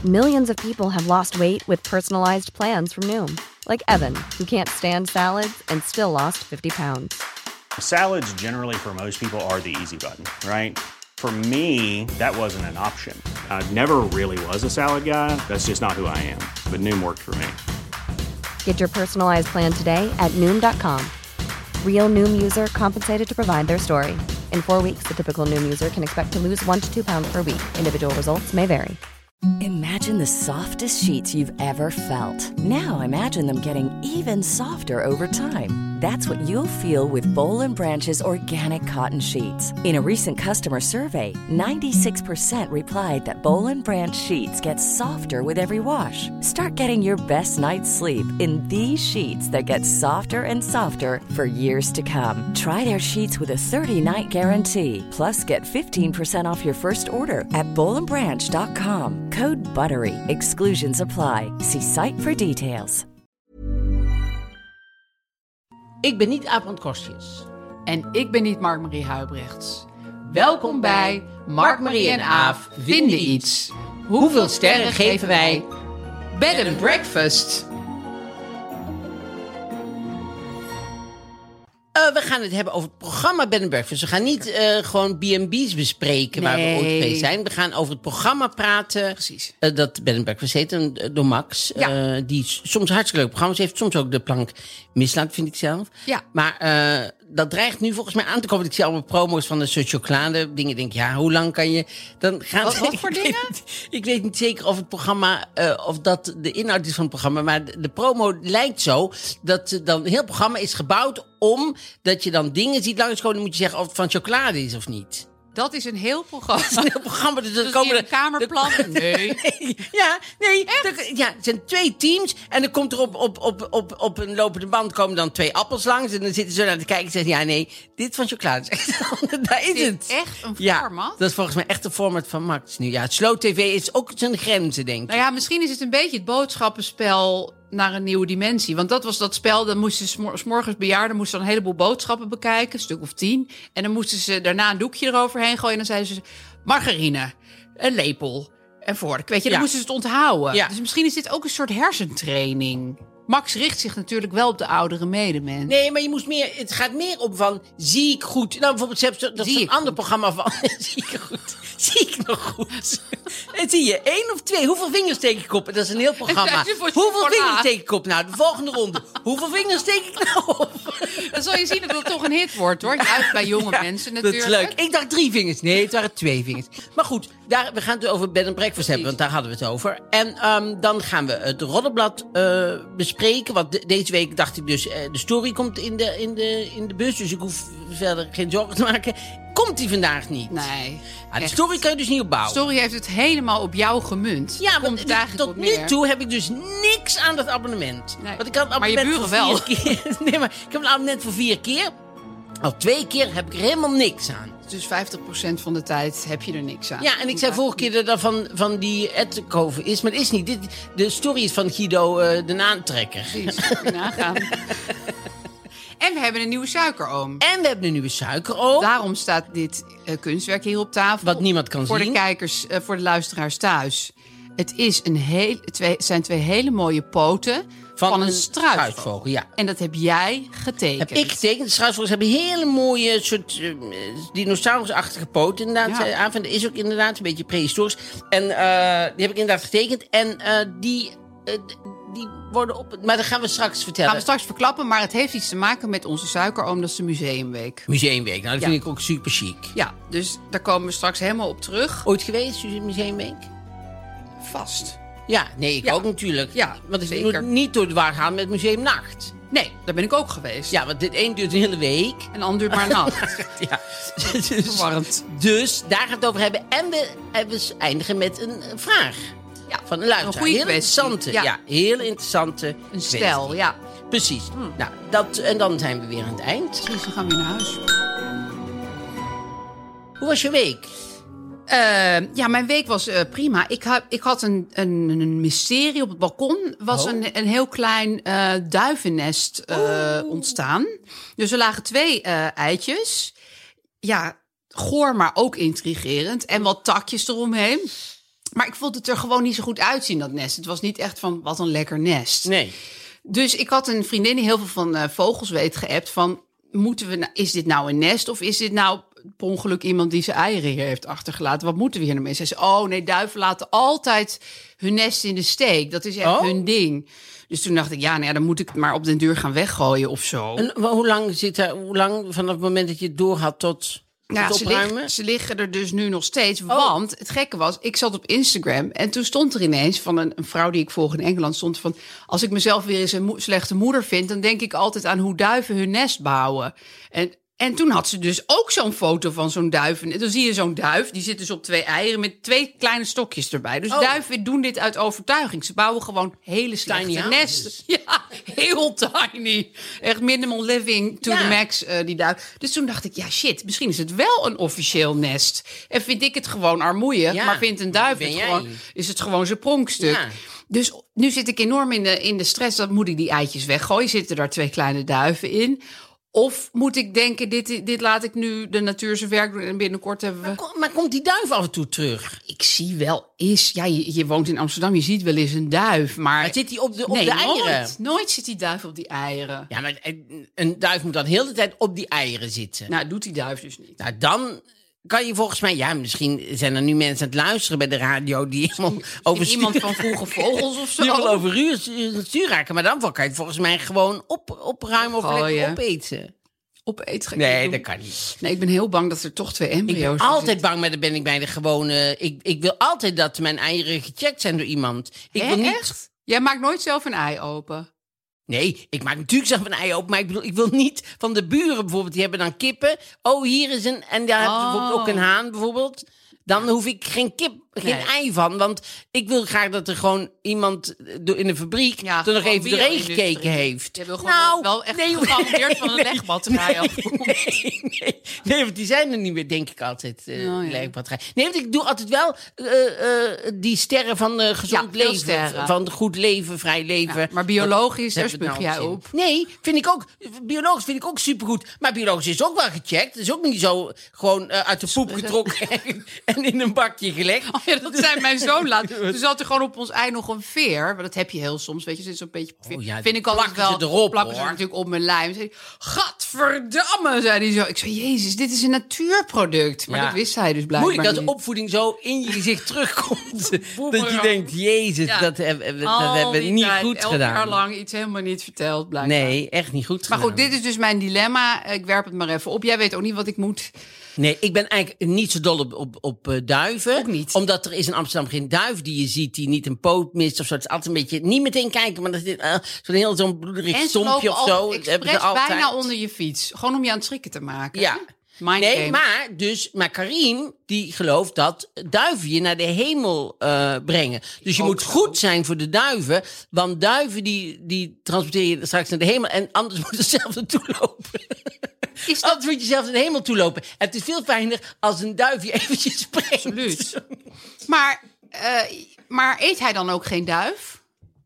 Millions of people have lost weight with personalized plans from Noom. Like Evan, who can't stand salads and still lost 50 pounds. Salads generally for most people are the easy button, right? For me, that wasn't an option. I never really was a salad guy. That's just not who I am. But Noom worked for me. Get your personalized plan today at Noom.com. Real Noom user compensated to provide their story. In 4 weeks, the typical Noom user can expect to lose 1 to 2 pounds per week. Individual results may vary. Imagine the softest sheets you've ever felt. Now imagine them getting even softer over time. That's what you'll feel with Boll & Branch's organic cotton sheets. In a recent customer survey, 96% replied that Boll & Branch sheets get softer with every wash. Start getting your best night's sleep in these sheets that get softer and softer for years to come. Try their sheets with a 30-night guarantee. Plus, get 15% off your first order at bollandbranch.com. Code BUTTERY. Exclusions apply. See site for details. Ik ben niet Aaf van Kostjes. En ik ben niet Mark-Marie Huibrechts. Welkom bij Mark-Marie en Aaf vinden iets. Hoeveel sterren geven wij Bed and Breakfast? We gaan het hebben over het programma Bed and Breakfast. We gaan niet gewoon B&B's bespreken waar we ooit geweest zijn. We gaan over het programma praten. Precies. Dat Bed and Breakfast heet, door Max. Ja. Die soms hartstikke leuke programma's heeft. Soms ook de plank mislaat, vind ik zelf. Ja. Maar dat dreigt nu volgens mij aan te komen. Ik zie allemaal promo's van de soort chocolade dingen. Denk ja, hoe lang kan je... Dan gaat Wat voor dingen? Ik weet niet zeker of het programma... of dat de inhoud is van het programma. Maar de promo lijkt zo dat dan een heel programma is gebouwd om dat je dan dingen ziet langskomen. Dan moet je zeggen of het van chocolade is of niet. Dat is een heel programma. Dat is een heel programma. Dus Dus in een kamerplan? Nee. Het zijn 2 teams. En dan komt er op een lopende band komen dan 2 appels langs. En dan zitten ze naar te kijken en zeggen... ja, nee, dit van chocolade is echt... Daar is het. Echt een format? Dat is volgens mij echt een format van Max nu. Ja, het Slow TV is ook zijn grenzen, denk ik. Nou ja, misschien is het een beetje het boodschappenspel naar een nieuwe dimensie. Want dat was dat spel, dan moesten ze 's morgens bejaarden moesten dan een heleboel boodschappen bekijken, een stuk of 10. En dan moesten ze daarna een doekje eroverheen gooien. En dan zeiden ze margarine, een lepel en vork. Weet je, dan moesten ze het onthouden. Ja. Dus misschien is dit ook een soort hersentraining. Max richt zich natuurlijk wel op de oudere medemens. Nee, maar je moest meer. Het gaat meer op van zie ik goed. Nou, bijvoorbeeld dat is een ander programma van zie ik goed. Zie ik nog goed? En zie je 1 of 2. Hoeveel vingers steek ik op? Dat is een heel programma. Hoeveel vingers steek ik op? Nou, de volgende ronde. Hoeveel vingers steek ik nou op? Dan zal je zien dat het toch een hit wordt, hoor. Juist bij jonge mensen natuurlijk. Dat is leuk. Ik dacht 3 vingers. Nee, het waren 2 vingers. Maar goed, we gaan het over Bed and Breakfast hebben, want daar hadden we het over. En dan gaan we het Roddelblad bespreken. Want deze week dacht ik dus, de story komt in de bus. Dus ik hoef verder geen zorgen te maken. Komt die vandaag niet? Nee. De story kan je dus niet opbouwen. De story heeft het helemaal op jou gemunt. Ja, want tot nu toe heb ik dus niks aan dat abonnement. Nee. Want ik had maar je buren wel. 4 keer. Nee, maar ik heb een abonnement voor 4 keer. Al 2 keer heb ik er helemaal niks aan. Dus 50% van de tijd heb je er niks aan. Ja, en ik zei vorige keer dat van die Edkoven is, maar het is niet. De story is van Guido de Naantrekker. Precies, moet je nagaan. En we hebben een nieuwe suikeroom. Daarom staat dit kunstwerk hier op tafel. Wat niemand kan voor zien. De kijkers, voor de luisteraars thuis. Het is zijn 2 hele mooie poten van een struisvogel. Ja. En dat heb jij getekend. Heb ik getekend. De struisvogels hebben hele mooie soort dinosaurusachtige poten. Inderdaad, Ja. Dat is ook inderdaad een beetje prehistorisch. En die heb ik inderdaad getekend. En die worden op... Maar dat gaan we straks vertellen. Gaan we straks verklappen, maar het heeft iets te maken met onze suikeroom. Dat is de museumweek. Museumweek, nou dat vind ik ook super chic. Ja, dus daar komen we straks helemaal op terug. Ooit geweest, Museumweek? Vast. Ja, nee, ik ook natuurlijk. Ja, want ik zeker. moet niet door de war gaan met Museumnacht. Nee, daar ben ik ook geweest. Ja, want dit een duurt een hele week. En de ander duurt maar een nacht. Ja. Verwarrend. Dus daar gaan we het over hebben. En we eindigen met een vraag. Ja, van een luisteraar. een goede heel interessante. Ja, heel interessante. Een stel, ja. Precies. Nou, en dan zijn we weer aan het eind. Precies, dan gaan we weer naar huis. Hoe was je week? Ja, mijn week was prima. Ik had een mysterie op het balkon. Was een heel klein duivennest ontstaan. Dus er lagen 2 eitjes. Ja, goor, maar ook intrigerend. En wat takjes eromheen. Maar ik vond het er gewoon niet zo goed uitzien, dat nest. Het was niet echt van, wat een lekker nest. Nee. Dus ik had een vriendin die heel veel van vogels weet geappt. Van, is dit nou een nest of is dit nou per ongeluk iemand die zijn eieren hier heeft achtergelaten? Wat moeten we hier nou mee? Ze zei, oh nee, duiven laten altijd hun nest in de steek. Dat is echt hun ding. Dus toen dacht ik, dan moet ik het maar op den duur gaan weggooien of zo. En hoe lang vanaf het moment dat je het door had tot opruimen? Ze liggen er dus nu nog steeds. Want het gekke was, ik zat op Instagram en toen stond er ineens van een vrouw die ik volg in Engeland, stond van, als ik mezelf weer eens een slechte moeder vind, dan denk ik altijd aan hoe duiven hun nest bouwen. En toen had ze dus ook zo'n foto van zo'n duif. En dan zie je zo'n duif, die zit dus op 2 eieren met 2 kleine stokjes erbij. Dus duiven doen dit uit overtuiging. Ze bouwen gewoon hele slechte nesten. Ja, heel tiny. Echt minimal living to the max, die duif. Dus toen dacht ik, shit, misschien is het wel een officieel nest. En vind ik het gewoon armoeig, maar vindt een duif is het gewoon zijn pronkstuk. Ja. Dus nu zit ik enorm in de stress. Dan moet ik die eitjes weggooien. Zitten daar 2 kleine duiven in? Of moet ik denken, dit laat ik nu de natuur zijn werk doen en binnenkort hebben we... Maar komt die duif af en toe terug? Ik zie wel eens... Ja, je woont in Amsterdam, je ziet wel eens een duif, maar zit hij op de eieren? Nooit zit die duif op die eieren. Ja, maar een duif moet dan heel de tijd op die eieren zitten. Nou, doet die duif dus niet. Nou, dan kan je volgens mij... Ja, misschien zijn er nu mensen aan het luisteren bij de radio die helemaal over... Iemand van Vroege Vogels of zo? Die wil over stuur raken. Maar dan kan je het volgens mij gewoon opruimen of lekker opeten. Opeten? Nee, dat kan niet. Nee, ik ben heel bang dat er toch 2 embryo's zijn. Ik ben altijd bang, maar dan ben ik bij de gewone... Ik wil altijd dat mijn eieren gecheckt zijn door iemand. Ik wil niet... Echt? Jij maakt nooit zelf een ei open? Nee, ik maak natuurlijk zelf een ei open, maar ik wil niet van de buren bijvoorbeeld. Die hebben dan kippen. Oh, hier is een... En daar hebben ze bijvoorbeeld ook een haan bijvoorbeeld. Dan hoef ik geen ei van. Want ik wil graag dat er gewoon iemand in de fabriek er nog even doorheen gekeken heeft. Je wil gewoon wel echt gegarandeerd van een legbatterij af. Nee, want die zijn er niet meer, denk ik altijd. Legbatterij. Nee, want ik doe altijd wel die sterren van gezond leven. Sterren. Van goed leven, vrij leven. Ja, maar biologisch, daar spuug jij op. Nee, vind ik ook. Biologisch vind ik ook supergoed. Maar biologisch is ook wel gecheckt. Het is ook niet zo gewoon uit de poep getrokken en in een bakje gelegd. Oh ja, dat zei mijn zoon laat. Toen zat er gewoon op ons ei nog een veer. Maar dat heb je heel soms, weet je. Zit zo'n beetje veer. Vind ik altijd wel. Plakken ze natuurlijk op mijn lijm. Zei hij, gadverdamme, zei hij zo. Ik zei, jezus, dit is een natuurproduct. Maar dat wist hij dus blijkbaar moeilijk dat niet. De opvoeding zo in je gezicht terugkomt. Dat je denkt, jezus, dat hebben we niet goed gedaan. 11 jaar lang iets helemaal niet verteld, blijkbaar. Nee, echt niet goed gedaan. Maar goed, dit is dus mijn dilemma. Ik werp het maar even op. Jij weet ook niet wat ik moet. Nee, ik ben eigenlijk niet zo dol op duiven. Ook niet. Omdat er is in Amsterdam geen duif die je ziet die niet een poot mist of zo. Het is altijd een beetje, niet meteen kijken, maar dat is zo'n bloederig stompje of zo. Expres bijna onder je fiets. Gewoon om je aan het schrikken te maken. Ja. Maar Karim, die gelooft dat duiven je naar de hemel brengen. Dus je moet goed zijn voor de duiven. Want duiven die transporteer je straks naar de hemel. En anders moet je zelf naartoe lopen. Anders moet je zelf naar de hemel toe lopen. En het is veel fijner als een duif je eventjes brengt. Absoluut. Maar eet hij dan ook geen duif?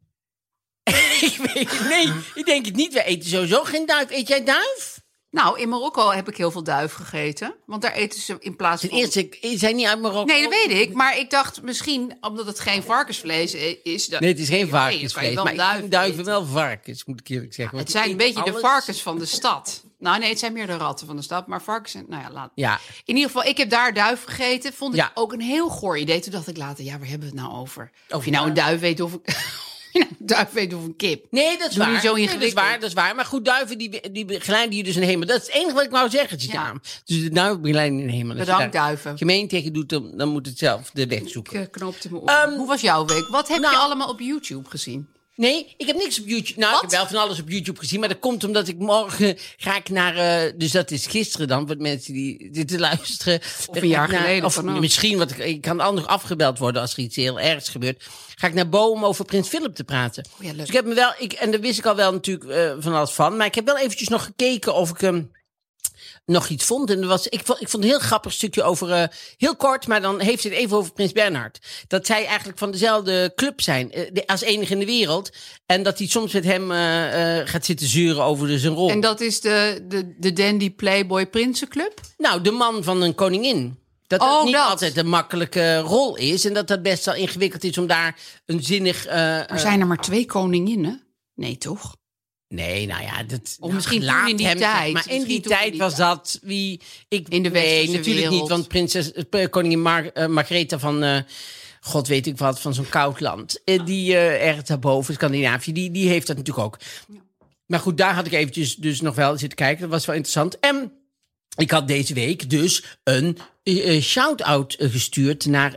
Nee, ik denk het niet. Wij eten sowieso geen duif. Eet jij duif? Nou, in Marokko heb ik heel veel duif gegeten. Want daar eten ze in plaats van... Ten eerste, zijn niet uit Marokko. Nee, dat weet ik. Maar ik dacht misschien, omdat het geen varkensvlees is... Nee, het is geen varkensvlees. Maar ik vind duiven wel varkens, moet ik eerlijk zeggen. Het zijn een beetje de varkens van de stad. Nou nee, het zijn meer de ratten van de stad. Maar varkens zijn... Nou ja, laat. Ja. In ieder geval, ik heb daar duif gegeten. Vond ik ook een heel goor idee. Toen dacht ik later, waar hebben we het nou over? Of je nou een duif weet of... duif weet of een kip. Nee, dat is waar. Zo dat is waar. Maar goed, duiven die begeleiden je dus in de hemel. Dat is het enige wat ik wou zeggen. Dus de duiven begeleiden in de hemel. Bedankt, duiven. Gemeen tegen doet, dan moet het zelf de weg zoeken. Ik knoopte me op. Hoe was jouw week? Wat heb je allemaal op YouTube gezien? Nee, ik heb niks op YouTube. Nou, ik heb wel van alles op YouTube gezien. Maar dat komt omdat ik morgen ga ik naar... dus dat is gisteren dan, voor mensen die dit luisteren. Of een jaar geleden. Of misschien, want ik kan al nog afgebeld worden als er iets heel ergs gebeurt. Ga ik naar Bo om over Prins Philip te praten. Oh ja, dus ik heb me wel... en daar wist ik al wel natuurlijk van alles van. Maar ik heb wel eventjes nog gekeken of ik nog iets vond. En ik vond een heel grappig stukje over... heel kort, maar dan heeft ze het even over Prins Bernhard. Dat zij eigenlijk van dezelfde club zijn. Als enige in de wereld. En dat hij soms met hem gaat zitten zeuren over zijn rol. En dat is de Dandy Playboy Prinsenclub? Nou, de man van een koningin. Dat het niet altijd een makkelijke rol is. En dat best wel ingewikkeld is om daar een zinnig... Er zijn er maar 2 koninginnen? Nee, toch? Nee, nou ja, of misschien toen in die tijd. Maar in die tijd was dat wie... in de westerse natuurlijk wereld. niet, want koningin Margaretha van... God weet ik wat, van zo'n koud land. Die ergens daarboven, Scandinavië, die heeft dat natuurlijk ook. Ja. Maar goed, daar had ik eventjes dus nog wel zitten kijken. Dat was wel interessant. En ik had deze week dus een shout-out gestuurd naar...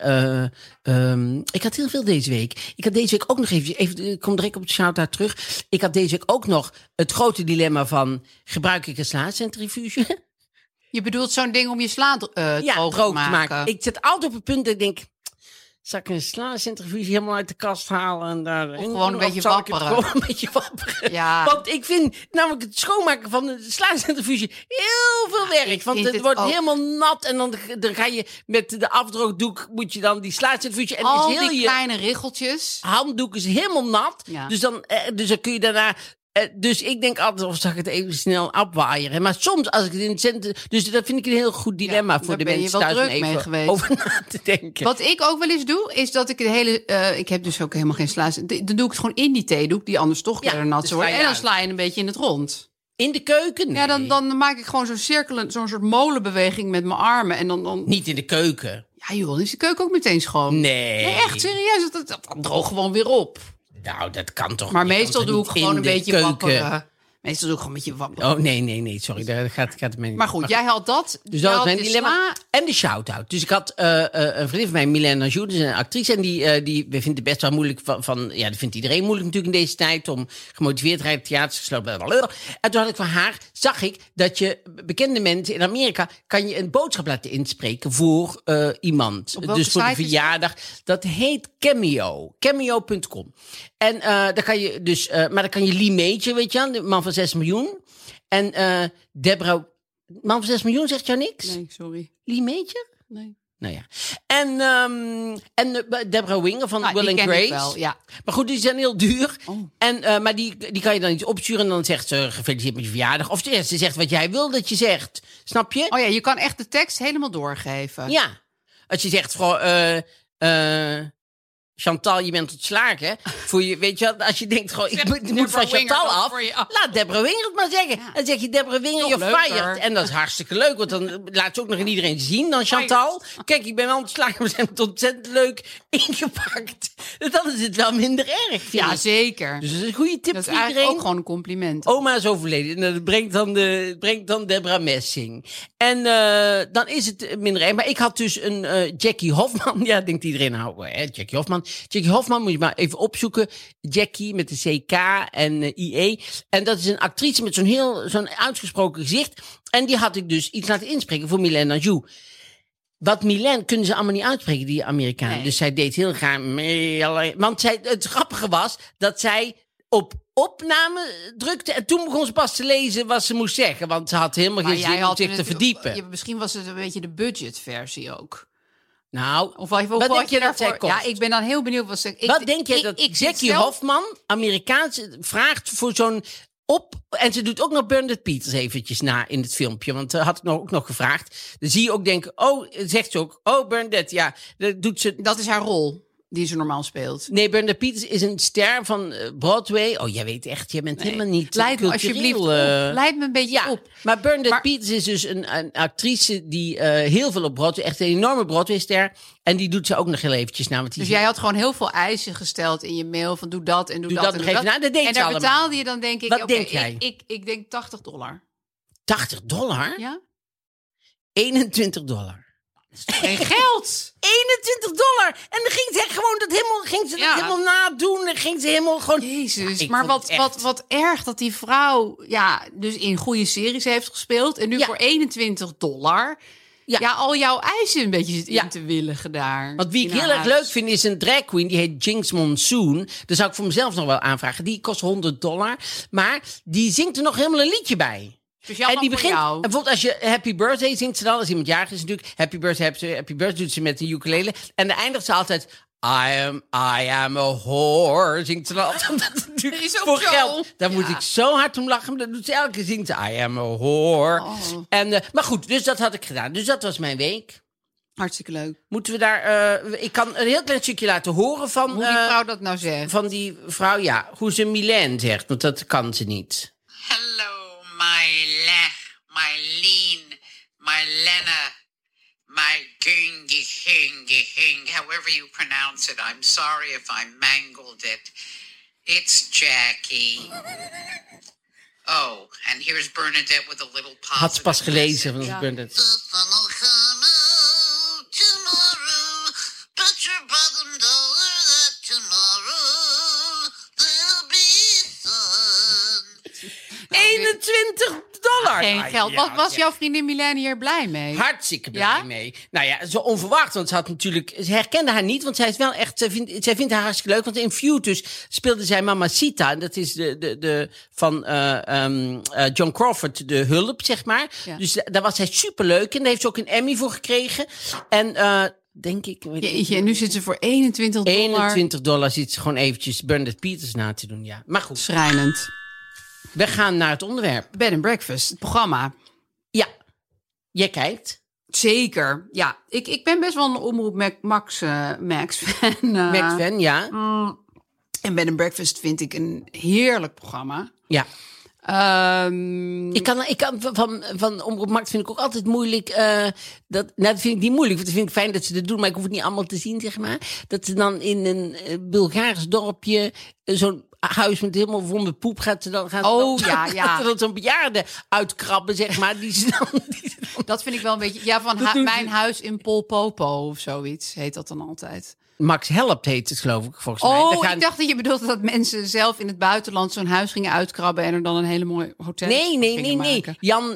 ik had heel veel deze week. Ik had deze week ook nog even ik kom direct op het shout-out terug. Ik had deze week ook nog het grote dilemma van... gebruik ik een slacentrifuge? Je bedoelt zo'n ding om je sla droog te maken? Ik zit altijd op het punt dat ik denk... Zal ik een slacentrifuge helemaal uit de kast halen en daar gewoon een beetje wapperen. Ja. Want ik vind namelijk het schoonmaken van de slacentrifuge heel veel werk. Want het wordt helemaal nat en dan ga je met de afdroogdoek moet je dan die slacentrifuge en al is heel die kleine riggeltjes. Handdoek is helemaal nat. Ja. Dus dan kun je daarna. Dus ik denk altijd, of zag ik het even snel afwaaieren. Maar soms, als ik het in het centrum... Dus dat vind ik een heel goed dilemma voor de mensen thuis om even over na te denken. Wat ik ook wel eens doe, is dat ik de hele... ik heb dus ook helemaal geen sla. Dan doe ik het gewoon in die theedoek, die anders toch weer nat zou worden. En dan sla je een beetje in het rond. In de keuken? Nee. Ja, dan maak ik gewoon zo'n cirkel, zo'n soort molenbeweging met mijn armen. En dan... Niet in de keuken? Ja joh, dan is de keuken ook meteen schoon. Nee. Echt serieus, dat droog gewoon weer op. Nou, dat kan toch maar niet. Maar meestal doe ik gewoon een beetje wapperen. Meestal doe ik gewoon een beetje wapperen. Oh, nee, sorry. Daar gaat het mee niet. Maar goed, jij had dat. Dus dat was mijn dilemma. En de shout-out. Dus ik had een vriendin van mij, Mylène Anjou, dus een actrice. En die vindt het best wel moeilijk dat vindt iedereen moeilijk natuurlijk in deze tijd. Om gemotiveerd te rijden, theaters gesloten. En toen had ik van haar, zag ik dat je bekende mensen in Amerika, kan je een boodschap laten inspreken voor iemand. Dus voor de verjaardag. Dat heet Cameo. Cameo.com. En dan kan je dus, maar dan kan je Lee Major, weet je wel, de man van 6 miljoen. En Deborah, man van 6 miljoen, zegt jou niks? Nee, sorry. Lee Major? Nee. Nou ja. En Deborah Winger van Will and Grace. Wel, ja. Maar goed, die zijn heel duur. Oh. En, maar die kan je dan niet opsturen. En dan zegt ze, gefeliciteerd met je verjaardag. Of ze zegt wat jij wil dat je zegt. Snap je? Oh ja, je kan echt de tekst helemaal doorgeven. Ja. Als je zegt gewoon... Chantal, je bent ontslagen. Voor je, weet je, als je denkt, gewoon, ik moet van Chantal af. Laat Deborah Winger het maar zeggen. Ja. Dan zeg je Deborah Winger, you're fired. En dat is hartstikke leuk, want dan laat ze ook nog aan iedereen zien. Dan Chantal, kijk, ik ben wel ontslagen, we zijn het ontzettend leuk ingepakt. Dan is het wel minder erg. Ja, zeker. Dus dat is een goede tip voor iedereen. Dat is eigenlijk ook gewoon een compliment. Oma is overleden. En dat brengt dan Deborah Messing. En dan is het minder erg. Maar ik had dus een Jackie Hofman. Ja, denkt iedereen, nou, Jackie Hofman. Jackie Hofman moet je maar even opzoeken. Jackie met de CK en IE. En dat is een actrice met zo'n uitgesproken gezicht. En die had ik dus iets laten inspreken voor Mylène Anjou. Wat Mylène kunnen ze allemaal niet uitspreken, die Amerikanen. Nee. Dus zij deed heel graag mee. Want het grappige was dat zij op opname drukte. En toen begon ze pas te lezen wat ze moest zeggen. Want ze had helemaal geen zin om zich te verdiepen. Misschien was het een beetje de budgetversie ook. Nou, of wat denk je daarvoor? Ja, ik ben dan heel benieuwd wat ze... Wat denk je dat Jackie Hofman, Amerikaans, vraagt voor zo'n en ze doet ook nog Bernadette Peters eventjes na in het filmpje. Want had ik ook nog gevraagd. Dan zie je ook denken, zegt ze ook, Bernadette, ja, dat doet ze. Dat is haar rol die ze normaal speelt. Nee, Bernadette Peters is een ster van Broadway. Oh, jij weet echt, jij bent helemaal niet Leid me alsjeblieft op. Leid me een beetje op. Maar Bernadette Peters is dus een actrice die heel veel op Broadway, echt een enorme Broadway-ster. En die doet ze ook nog heel eventjes na. Dus jij had gewoon heel veel eisen gesteld in je mail van doe dat en doe dat. En geef, nou, dat deed en daar betaalde je dan denk ik... Wat denk jij? Ik denk $80. $80? Ja. $21. Dat is toch geen geld? $21. En dan ging ze gewoon dat helemaal nadoen. En ging ze helemaal gewoon... Jezus, maar wat erg dat die vrouw dus in goede series heeft gespeeld. En nu voor $21... Ja, al jouw eisen een beetje in te willigen daar. Want wie ik heel erg leuk vind is een drag queen. Die heet Jinx Monsoon. Daar zou ik voor mezelf nog wel aanvragen. Die kost $100. Maar die zingt er nog helemaal een liedje bij. Speciaal en die begint, en bijvoorbeeld als je Happy Birthday zingt ze dan, als iemand jarig is natuurlijk, Happy Birthday doet ze met de ukulele. En dan eindigt ze altijd, I am a whore, zingt ze dan altijd. Dat is ook voor zo. Geld. Daar moet ik zo hard om lachen, dat doet ze elke keer, zingt ze, I am a whore. Oh. En, maar goed, dus dat had ik gedaan. Dus dat was mijn week. Hartstikke leuk. Moeten we daar... ik kan een heel klein stukje laten horen van... Hoe die vrouw dat nou zegt. Van die vrouw, ja. Hoe ze Milène zegt, want dat kan ze niet. Hello, Mylene, Mylena, my ging, however you pronounce it. I'm sorry if I mangled it. It's Jackie. Oh, and here's Bernadette with a little positive. Had ze pas gelezen van Bernadette. The sun will come out tomorrow. Bet your bottom dollar that tomorrow there'll be sun. $21! Geen geld. Wat was jouw vriendin Milène hier blij mee? Hartstikke blij mee. Nou ja, zo onverwacht, want ze herkende haar niet, want zij is wel echt, zij vindt haar hartstikke leuk, want in Feud dus speelde zij Mamacita, en dat is de van John Crawford, de hulp, zeg maar. Ja. Dus daar was zij superleuk en daar heeft ze ook een Emmy voor gekregen. En denk ik... En nu zit ze voor $21. $21 zit ze gewoon eventjes Bernadette Peters na te doen, ja. Maar goed. Schrijnend. We gaan naar het onderwerp. Bed and Breakfast, het programma. Ja. Jij kijkt? Zeker, ja. Ik ben best wel een Omroep Max-fan. Max-fan, ja. En Bed and Breakfast vind ik een heerlijk programma. Ja. Ik kan van Omroep Max vind ik ook altijd moeilijk. Dat vind ik niet moeilijk. Want dat vind ik fijn dat ze dat doen, maar ik hoef het niet allemaal te zien, zeg maar. Dat ze dan in een Bulgaars dorpje zo'n huis met helemaal vol met poep gaat ze dan zo'n bejaarde uitkrabben, zeg maar. Dat vind ik wel een beetje. Ja, van mijn huis in Polpopo of zoiets heet dat dan altijd. Max Helpt heet het, geloof ik, volgens mij. Oh, ik dacht dat je bedoelde dat mensen zelf in het buitenland zo'n huis gingen uitkrabben en er dan een hele mooie hotel Nee. maken.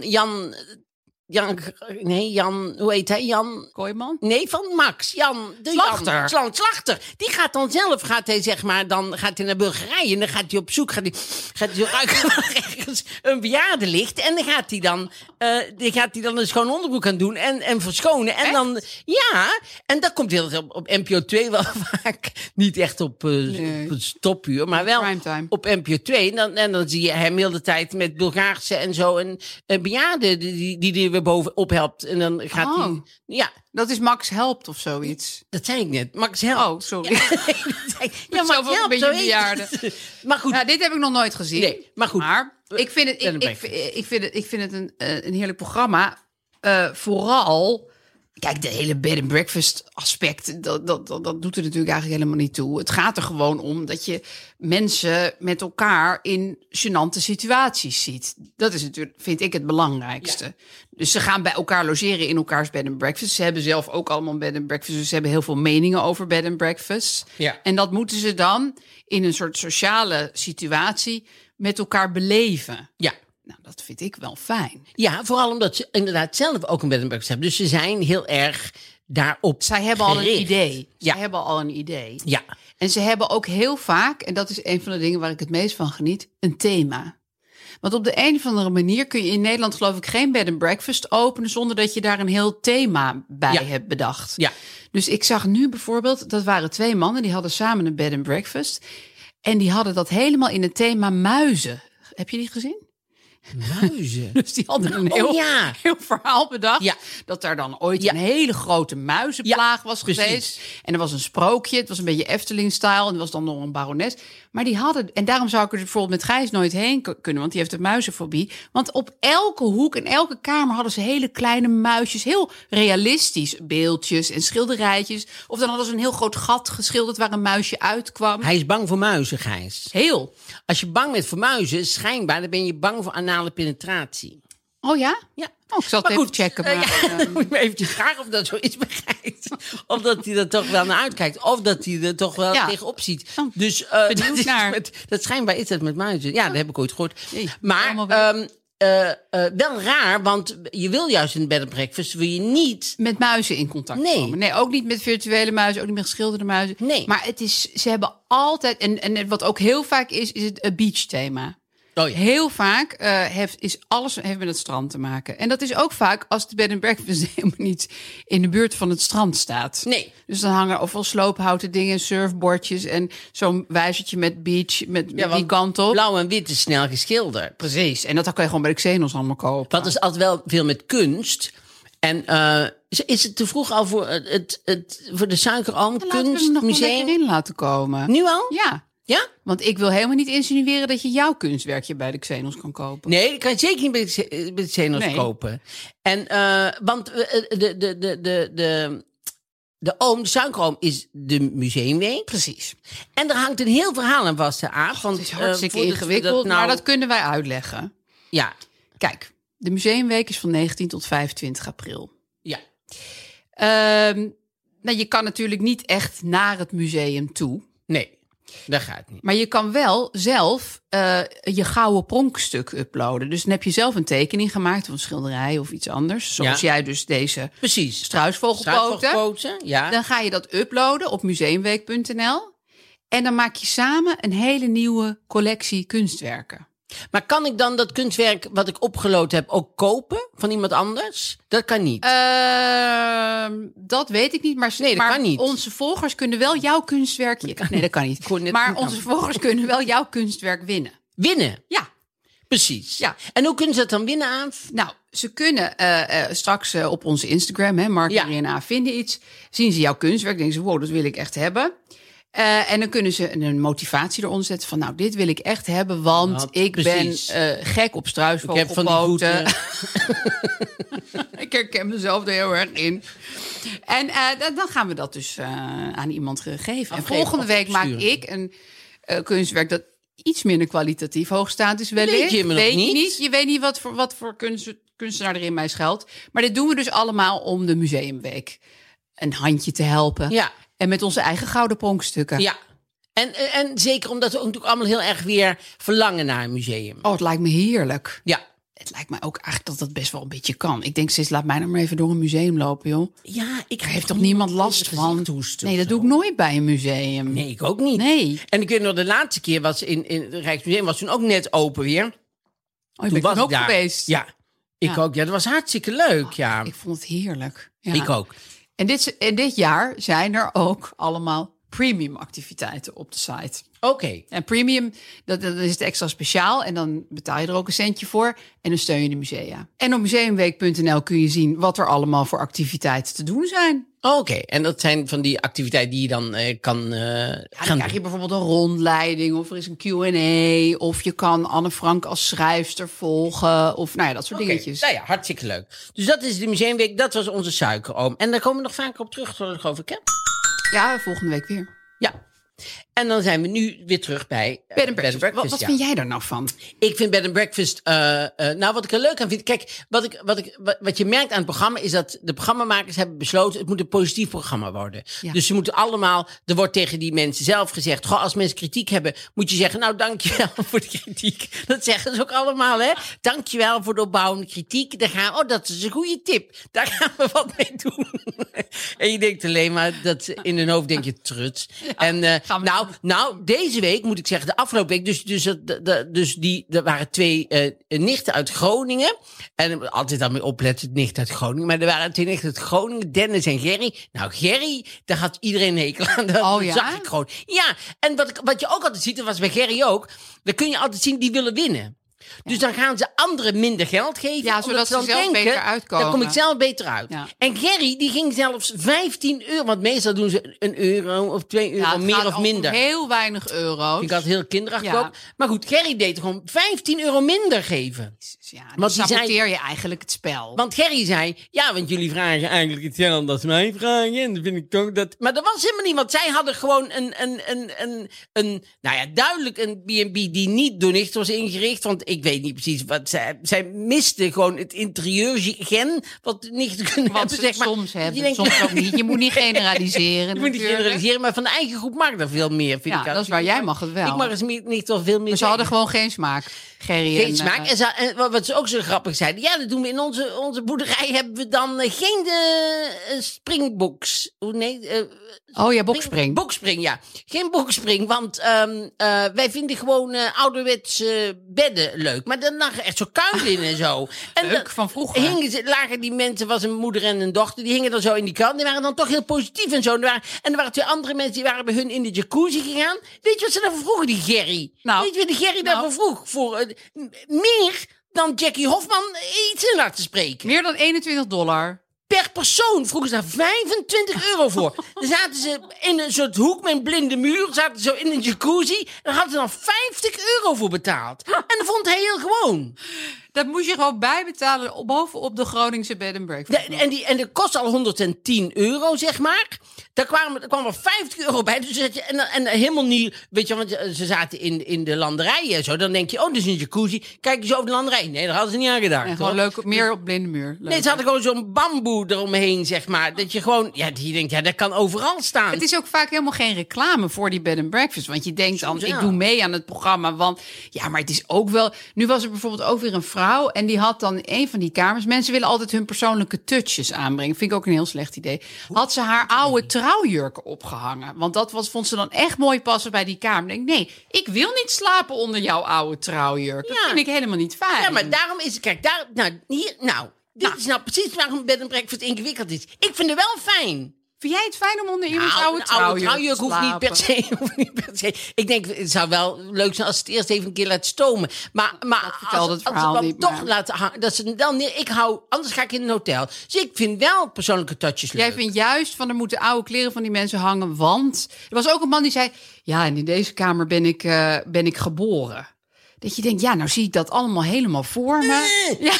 Jan, hoe heet hij? Jan Kooijman? Nee, van Max. Jan Slachter. Die gaat dan zelf, dan gaat hij naar Bulgarije en dan gaat hij op zoek, gaat hij zo ergens een bejaarde ligt en dan gaat hij dan een schoon onderbroek aan doen en verschonen. En dan, ja, en dat komt heel op NPO 2 wel vaak. Niet echt op stopuur, maar wel primetime. Op NPO 2. En dan zie je hem heel de tijd met Bulgaarse en zo en bejaarden die weer bovenop helpt. En dan gaat hij... Ja. Dat is Max Helpt of zoiets. Dat zei ik net. Max Helpt. Oh, sorry. Ja, Max Helpt. Een beetje bejaarden. Maar goed. Ja, dit heb ik nog nooit gezien. Nee, maar goed. Maar ik vind het een heerlijk programma. Vooral... Kijk, de hele bed and breakfast aspect, dat doet er natuurlijk eigenlijk helemaal niet toe. Het gaat er gewoon om dat je mensen met elkaar in gênante situaties ziet. Dat is natuurlijk, vind ik, het belangrijkste. Ja. Dus ze gaan bij elkaar logeren in elkaars bed and breakfast. Ze hebben zelf ook allemaal bed and breakfast. Dus ze hebben heel veel meningen over bed and breakfast. Ja. En dat moeten ze dan in een soort sociale situatie met elkaar beleven. Ja. Nou, dat vind ik wel fijn. Ja, vooral omdat ze inderdaad zelf ook een bed and breakfast hebben. Dus ze zijn heel erg daarop Zij hebben gericht. al een idee. Ja. Zij hebben al een idee. Ja. En ze hebben ook heel vaak, en dat is een van de dingen waar ik het meest van geniet, een thema. Want op de een of andere manier kun je in Nederland, geloof ik, geen bed and breakfast openen zonder dat je daar een heel thema bij hebt bedacht. Ja. Dus ik zag nu bijvoorbeeld, dat waren 2 mannen, die hadden samen een bed and breakfast. En die hadden dat helemaal in het thema muizen. Heb je die gezien? Muizen. Dus die hadden een heel verhaal bedacht. Ja. Dat daar dan ooit een hele grote muizenplaag was geweest. En er was een sprookje. Het was een beetje Efteling-style. En er was dan nog een barones. Maar die hadden... En daarom zou ik er bijvoorbeeld met Gijs nooit heen kunnen. Want die heeft een muizenfobie. Want op elke hoek en elke kamer hadden ze hele kleine muisjes. Heel realistisch. Beeldjes en schilderijtjes. Of dan hadden ze een heel groot gat geschilderd waar een muisje uitkwam. Hij is bang voor muizen, Gijs. Heel. Als je bang bent voor muizen, schijnbaar, dan ben je bang voor anale penetratie. Oh ja? Ja. Oh, ik zal het even checken. Maar, moet je me eventjes vragen of dat zo is, begrijpt. Of dat hij er toch wel naar uitkijkt. Of dat hij er toch wel tegenop ziet. Dus dat schijnbaar is dat met muizen. Ja, dat heb ik ooit gehoord. Maar wel raar, want je wil juist in een bed and breakfast, wil je niet met muizen in contact komen. Nee, ook niet met virtuele muizen, ook niet met geschilderde muizen. Nee. Maar ze hebben altijd, en wat ook heel vaak is het beach thema. Oh ja. Heel vaak alles heeft met het strand te maken. En dat is ook vaak als de bed and breakfast helemaal niet in de buurt van het strand staat. Nee. Dus dan hangen overal sloophouten dingen, surfbordjes en zo'n wijzertje met beach, met die kant op. Blauw en wit is snel geschilderd. Precies. En dat kan je gewoon bij de Xenos allemaal kopen. Dat is altijd wel veel met kunst. En is het te vroeg al voor, voor de Suikeroom Dan laten we hem nog wel Kunstmuseum? lekker in laten komen. Nu al? Ja, Ja? want ik wil helemaal niet insinueren dat je jouw kunstwerkje bij de Xenos kan kopen. Nee, dat kan je zeker niet bij de Xenos Nee. kopen. En, want de Suikeroom is de museumweek. Precies. En er hangt een heel verhaal aan vast, Aaf. Want, Het is hartstikke voordat we ingewikkeld, dat maar dat kunnen wij uitleggen. Ja, Kijk, de museumweek is van 19 tot 25 april. ja. Nou, je kan natuurlijk niet echt naar het museum toe. Nee, dat gaat niet. Maar je kan wel zelf je gouden pronkstuk uploaden. Dus dan heb je zelf een tekening gemaakt of een schilderij of iets anders. Zoals jij dus deze Precies. struisvogelpoten. Struisvogelpoten, ja. Dan ga je dat uploaden op museumweek.nl. En dan maak je samen een hele nieuwe collectie kunstwerken. Maar kan ik dan dat kunstwerk wat ik opgeload heb ook kopen van iemand anders? Dat kan niet. Dat weet ik niet. Maar, Nee, dat maar kan niet. onze volgers kunnen wel jouw kunstwerk... Nee, dat kan niet. kon net Maar niet onze aan. volgers kunnen wel jouw kunstwerk winnen. Winnen. Ja. Precies. Ja. En hoe kunnen ze dat dan winnen, Aaf? Nou, ze kunnen straks op onze Instagram, Mark Ja. en Irina vinden iets. Zien ze jouw kunstwerk, denken ze, wow, dat wil ik echt hebben. En dan kunnen ze een motivatie eronder zetten van, nou, dit wil ik echt hebben, want Ja, ik precies. ben gek op Ik heb van die struisvogelpoten. voeten. Ik herken mezelf er heel erg in. En dan gaan we dat dus aan iemand geven. En Afgeven volgende of week maak opsturen. ik een kunstwerk dat iets minder kwalitatief hoogstaand is wellicht. weet je helemaal nog je niet. Je weet niet wat voor kunstenaar er in mij schuilt. Maar dit doen we dus allemaal om de museumweek een handje te helpen. Ja. En met onze eigen gouden pronkstukken. Ja. En zeker omdat we ook natuurlijk allemaal heel erg weer verlangen naar een museum. Oh, het lijkt me heerlijk. Ja. Het lijkt me ook eigenlijk dat dat best wel een beetje kan. Ik denk steeds, laat mij nou maar even door een museum lopen, joh. Ja, ik Daar heeft toch niemand last van? Nee, dat doe ik nooit bij een museum. Nee, ik ook niet. Nee. En ik weet nog, de laatste keer was in het Rijksmuseum, was toen ook net open weer. Oh, Toen je bent was toen ook ik daar. geweest. Ja, ik Ja. ook. Ja, dat was hartstikke leuk, ja. Ik vond het heerlijk. Ja. Ik ook. En dit jaar zijn er ook allemaal premium activiteiten op de site. Oké. En premium, dat is het extra speciaal. En dan betaal je er ook een centje voor. En dan steun je de musea. En op museumweek.nl kun je zien wat er allemaal voor activiteiten te doen zijn. Oké, en dat zijn van die activiteiten die je dan kan Ja, gaan dan krijg je bijvoorbeeld een rondleiding of er is een Q&A. Of je kan Anne Frank als schrijfster volgen. Of nou ja, dat soort Oké, dingetjes. nou ja, hartstikke leuk. Dus dat is de Museumweek, dat was onze Suikeroom. En daar komen we nog vaker op terug, geloof ik, hè? Ja, volgende week weer. Ja. En dan zijn we nu weer terug bij Bed and breakfast. Wat ja. vind jij daar nou van? Ik vind Bed and Breakfast, nou wat ik er leuk aan vind. Kijk, wat je merkt aan het programma is dat de programmamakers hebben besloten, het moet een positief programma worden. Ja. Dus ze moeten allemaal, er wordt tegen die mensen zelf gezegd, goh, als mensen kritiek hebben, moet je zeggen, nou dankjewel voor de kritiek. Dat zeggen ze ook allemaal, hè. Dankjewel voor de opbouwende kritiek. Dat is een goede tip. Daar gaan we wat mee doen. En je denkt alleen maar, dat in hun hoofd denk je, trut. En gaan we nou, deze week moet ik zeggen, de afgelopen week, er waren 2 nichten uit Groningen. En altijd aan mee opletten, nichten uit Groningen. Maar er waren 2 nichten uit Groningen, Dennis en Gerry. Nou, Gerry, daar had iedereen een hekel aan. Dat Oh ja? zag ik gewoon. Ja, en wat je ook altijd ziet, dat was bij Gerry ook, dan kun je altijd zien, die willen winnen. Dus dan gaan ze anderen minder geld geven. Ja, zodat omdat ze dan zelf denken, beter uitkomen. Dan kom ik zelf beter uit. Ja. En Gerry, die ging zelfs €15, want meestal doen ze €1 of €2, Ja, het meer gaat of om minder. heel weinig euro's. Ik had heel kinderachtig Ja. ook. Maar goed, Gerry deed gewoon €15 minder geven. Ja, dan Want die saboteer je eigenlijk het spel. Want Gerry zei, ja, want jullie vragen eigenlijk hetzelfde als mij vragen. En dan vind ik toch dat... Maar dat was helemaal niet, want zij hadden gewoon duidelijk een B&B die niet door nichts was ingericht. Want ik weet niet precies wat zij miste gewoon het interieurgen wat nichten kunnen Wat hebben, ze zeg maar. soms hebben, Je denkt- soms ook niet. Je moet niet generaliseren. Je moet niet natuurlijk. generaliseren, maar van de eigen groep mag er veel meer, vind ik. Ja, dat is waar. Jij mag het wel. Ik mag er niet wel veel meer Maar ze hadden gewoon geen smaak. Gerry geen en, smaak. En wat ze ook zo grappig zeiden. Ja, dat doen we in onze boerderij. Hebben we dan geen springboks. bokspring. Bokspring, ja. Geen bokspring, want wij vinden gewoon ouderwetse bedden leuk. Maar dan lag er echt zo kuil in en zo. En Leuk, van vroeger. Lagen die mensen, was een moeder en een dochter, die hingen dan zo in die kuil. Die waren dan toch heel positief en zo. En er waren 2 andere mensen, die waren bij hun in de jacuzzi gegaan. Weet je wat ze daarvoor vroegen, die Gerry? Nou. Weet je wat die Gerry daarvoor vroeg? Voor meer dan Jackie Hofman iets in laten spreken. Meer dan $21. per persoon vroegen ze daar €25 voor. Dan zaten ze in een soort hoek met een blinde muur. Zaten zo in een jacuzzi. Daar hadden ze dan €50 voor betaald. En dat vond hij heel gewoon. Dat moest je gewoon bijbetalen bovenop de Groningse bed and breakfast. En dat kost al €110, zeg maar. Daar kwam er €50 bij. Dus en helemaal niet, weet je, want ze zaten in de landerijen en zo. Dan denk je, oh, dit is een jacuzzi. Kijk eens over de landerij. Nee, daar hadden ze niet aan gedacht. En gewoon leuk, meer op blinde muur. Leuk. Nee, ze hadden gewoon zo'n bamboe eromheen, zeg maar. Dat je gewoon, je denkt, dat kan overal staan. Het is ook vaak helemaal geen reclame voor die bed and breakfast. Want je denkt dan, Soms, ja. ik doe mee aan het programma. Want ja, maar het is ook wel... Nu was er bijvoorbeeld ook weer een vrouw en die had dan een van die kamers. Mensen willen altijd hun persoonlijke touches aanbrengen. Vind ik ook een heel slecht idee. Had ze haar oude trouwjurken opgehangen. Want dat vond ze dan echt mooi passen bij die kamer. Ik denk, nee, ik wil niet slapen onder jouw oude trouwjurk. Dat vind ik helemaal niet fijn. Ja, maar daarom is het, kijk, dit is nou precies waarom een bed and breakfast ingewikkeld is. Ik vind het wel fijn. Vind jij het fijn om onder iemands Nou, oude een oude trouwjurk trouwjurk hoeft niet per se. Ik denk, het zou wel leuk zijn als het eerst even een keer laat stomen. Maar vertelde het verhaal als niet, toch maar- laten hangen, dat ze dan ik hou, anders ga ik in een hotel. Dus ik vind wel persoonlijke touches leuk. Jij vindt juist van er moeten oude kleren van die mensen hangen, want er was ook een man die zei, ja, en in deze kamer ben ik geboren. Dat je denkt, ja, nou zie ik dat allemaal helemaal voor me. Ja.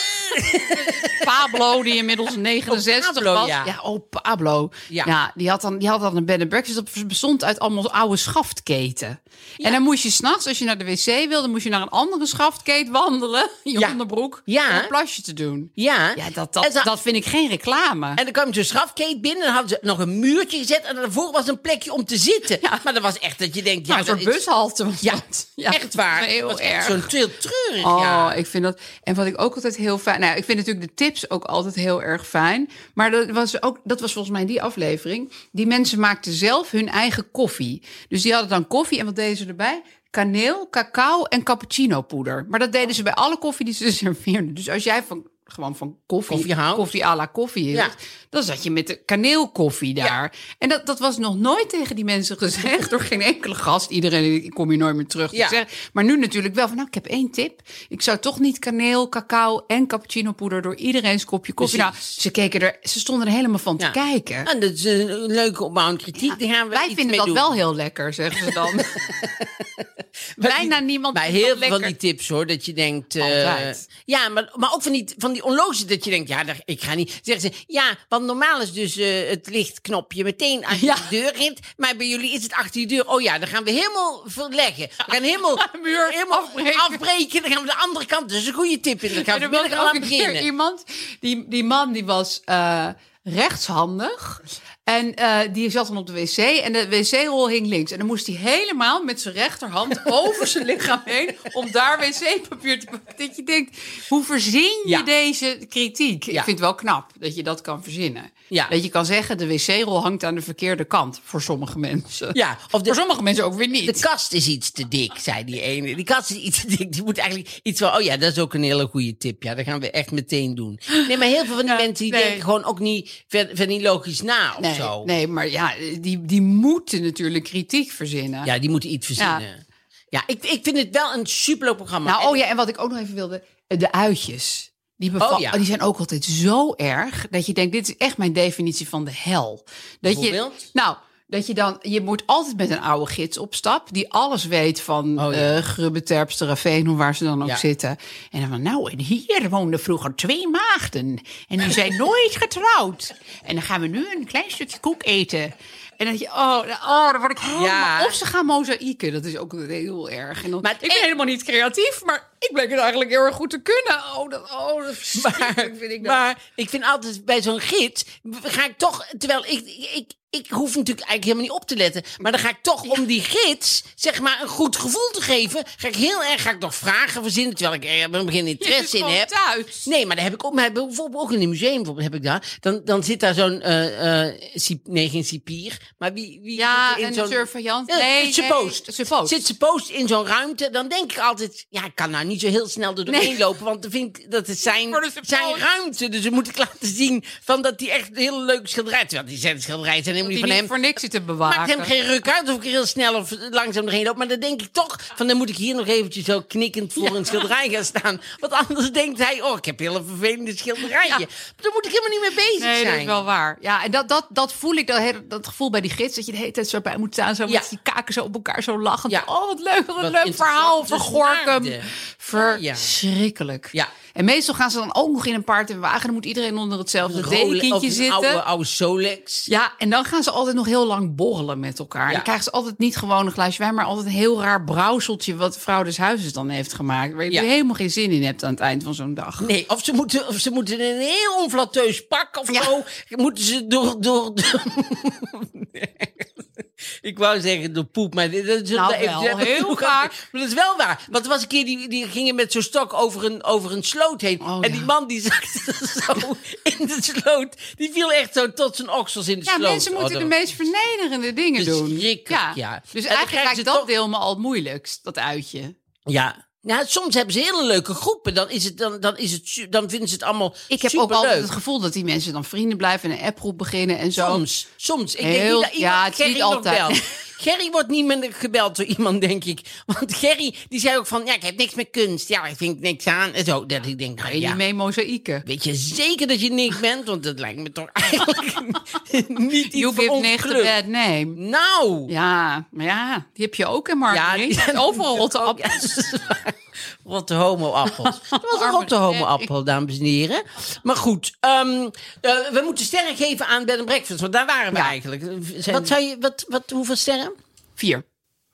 Pablo, die inmiddels 69 Pablo, was. ja. Pablo. Ja. Ja, die had dan een bed and breakfast. Dat bestond uit allemaal oude schaftketen. Ja. En dan moest je 's nachts, als je naar de wc wilde, moest je naar een andere schaftketen wandelen. Je Ja. onderbroek. Ja. Om een plasje te doen. Ja. Ja, En dat vind ik geen reclame. En dan kwam zo'n schafkeet binnen. Dan hadden ze nog een muurtje gezet. En daarvoor was een plekje om te zitten. Ja. Maar dat was echt dat je denkt... Ja, een soort bushalte was Ja, dat. echt waar. Heel Het was echt erg. zo'n heel treurig, Oh, ja. ik vind dat. En wat ik ook altijd heel fijn. Nou, ik vind natuurlijk de tips ook altijd heel erg fijn. Maar dat was volgens mij die aflevering. Die mensen maakten zelf hun eigen koffie. Dus die hadden dan koffie. En wat deden ze erbij? Kaneel, cacao en cappuccino poeder. Maar dat deden ze bij alle koffie die ze serveerden. Dus als jij gewoon van koffie houdt. koffie à la koffie hield, Ja. dan zat je met de kaneelkoffie daar. En dat was nog nooit tegen die mensen gezegd door geen enkele gast. Iedereen, ik kom hier nooit meer terug te Ja. zeggen. Maar nu natuurlijk wel van, nou, ik heb 1 tip. Ik zou toch niet kaneel, cacao en cappuccino poeder door iedereen's kopje koffie. Nou, ze stonden er helemaal van te kijken. En dat is een leuke opbouwende kritiek. Die gaan we Wij iets vinden mee dat doen. wel heel lekker, zeggen ze dan. Bijna niemand Bij vindt heel dat veel van lekker. die tips, hoor. Dat je denkt... Altijd. Ja, maar ook van die onlogische dat je denkt... Ja, ik ga niet... Zeggen ze, ja, want normaal is dus het lichtknopje meteen achter Ja. de deur in. Maar bij jullie is het achter de deur. Oh ja, dan gaan we helemaal verleggen. We gaan helemaal, helemaal afbreken. Dan gaan we de andere kant. Dat is een goede tip. En dan gaan we En er was vanmiddag al ook aan een keer beginnen. iemand, die man die was rechtshandig. En die zat dan op de wc en de wc-rol hing links. En dan moest hij helemaal met zijn rechterhand over zijn lichaam heen om daar wc-papier te pakken. Dat je denkt, hoe verzin je Ja. deze kritiek? Ik Ja. vind het wel knap dat je dat kan verzinnen. Ja. Dat je kan zeggen, de wc-rol hangt aan de verkeerde kant voor sommige mensen. Ja, of Voor sommige mensen ook weer De niet. kast is iets te dik, zei die ene. Die kast is iets te dik. Die moet eigenlijk iets van... Oh ja, dat is ook een hele goede tip. Ja, dat gaan we echt meteen doen. Nee, maar heel veel van die mensen die denken gewoon ook niet verder niet logisch na of zo. Nee, maar ja, die moeten natuurlijk kritiek verzinnen. Ja, die moeten iets verzinnen. Ja, ik vind het wel een superleuk programma. Nou, oh ja, en wat ik ook nog even wilde, de uitjes. Die zijn ook altijd zo erg dat je denkt, dit is echt mijn definitie van de hel. Bijvoorbeeld? Dat je moet altijd met een oude gids op stap, die alles weet van Grubbe, Terpstra, Raveen, waar ze dan ook zitten. En dan van, nou, en hier woonden vroeger 2 maagden. En die zijn nooit getrouwd. En dan gaan we nu een klein stukje koek eten. En dan denk je, dan word ik helemaal... Of ze gaan mozaïeken, dat is ook heel erg. En dan, ik ben helemaal niet creatief, maar ik bleek het eigenlijk heel erg goed te kunnen. Dat verschrikkelijk vind ik dat. Maar ik vind altijd bij zo'n gids ga ik toch, terwijl ik hoef natuurlijk eigenlijk helemaal niet op te letten, maar dan ga ik toch om die gids zeg maar een goed gevoel te geven, ga ik nog vragen verzinnen terwijl ik er geen interesse in heb. Thuis. Nee, maar daar heb ik ook, bijvoorbeeld ook in het museum bijvoorbeeld heb ik daar. Dan zit daar zo'n geen cipier, maar wie Ja, in een zo'n surveillant. suppost. Suppost. Zit suppost in zo'n ruimte, dan denk ik altijd, ja, ik kan nou niet zo heel snel er doorheen lopen. Want dan vind ik dat het zijn ruimte. Dus we moeten laten zien van dat die echt een hele leuke schilderij... Terwijl die schilderijen zijn helemaal niet van hem. voor niks zitten bewaken. Maakt hem geen ruk uit of ik er heel snel of langzaam doorheen loop. Maar dan denk ik toch van dan moet ik hier nog eventjes zo knikkend voor een schilderij gaan staan. Want anders denkt hij, ik heb heel een vervelende schilderijen. Ja. Daar moet ik helemaal niet mee bezig zijn. Nee, dat is wel waar. Ja, en dat voel ik, dat gevoel bij die gids. Dat je de hele tijd zo bij moet staan. Zo met die kaken zo op elkaar zo lachen. Ja. Oh, wat een leuk verhaal van Gorkum. Verschrikkelijk. Ja. En meestal gaan ze dan ook nog in een paard en wagen. Dan moet iedereen onder hetzelfde dekentje zitten. Oude Solex. Ja, en dan gaan ze altijd nog heel lang borrelen met elkaar. En dan krijgen ze altijd niet gewoon een glaasje wijn... maar altijd een heel raar brouwseltje... wat de vrouw des huizes dan heeft gemaakt. Waar je helemaal geen zin in hebt aan het eind van zo'n dag. Nee, of ze moeten een heel onflateus pak of zo... moeten ze door Ik wou zeggen door poep, maar dat is heel vaak. Maar dat is wel waar. Want er was een keer die gingen met zo'n stok over een sloot heen. En die man die zakte zo in de sloot. Die viel echt zo tot zijn oksels in de sloot. Ja, mensen moeten de meest vernederende dingen doen. Ja. Dus eigenlijk lijkt dat deel me al het moeilijkst, dat uitje. Ja. Ja, soms hebben ze hele leuke groepen. Dan vinden ze het allemaal Ik heb ook altijd het gevoel dat die mensen dan vrienden blijven... en een appgroep beginnen en zo. Soms. Ik denk niet dat iemand het is niet altijd. Gerry wordt niet meer gebeld door iemand, denk ik. Want Gerry, die zei ook van... Ja, ik heb niks met kunst. Ja, ik vind niks aan. En zo. Dat ik denk, ga je niet mee mozaïeken? Weet je zeker dat je niks bent? Want dat lijkt me toch eigenlijk niet iets voor ons give the bad name. Nou. Ja, maar ja, die heb je ook in marketing. Ja, overal rotte appels. Rotte homo-appels. Dat was een rotte homo-appel, dames en heren. Maar goed, we moeten sterren geven aan Bed and Breakfast. Want daar waren we eigenlijk. Hoeveel sterren? 4.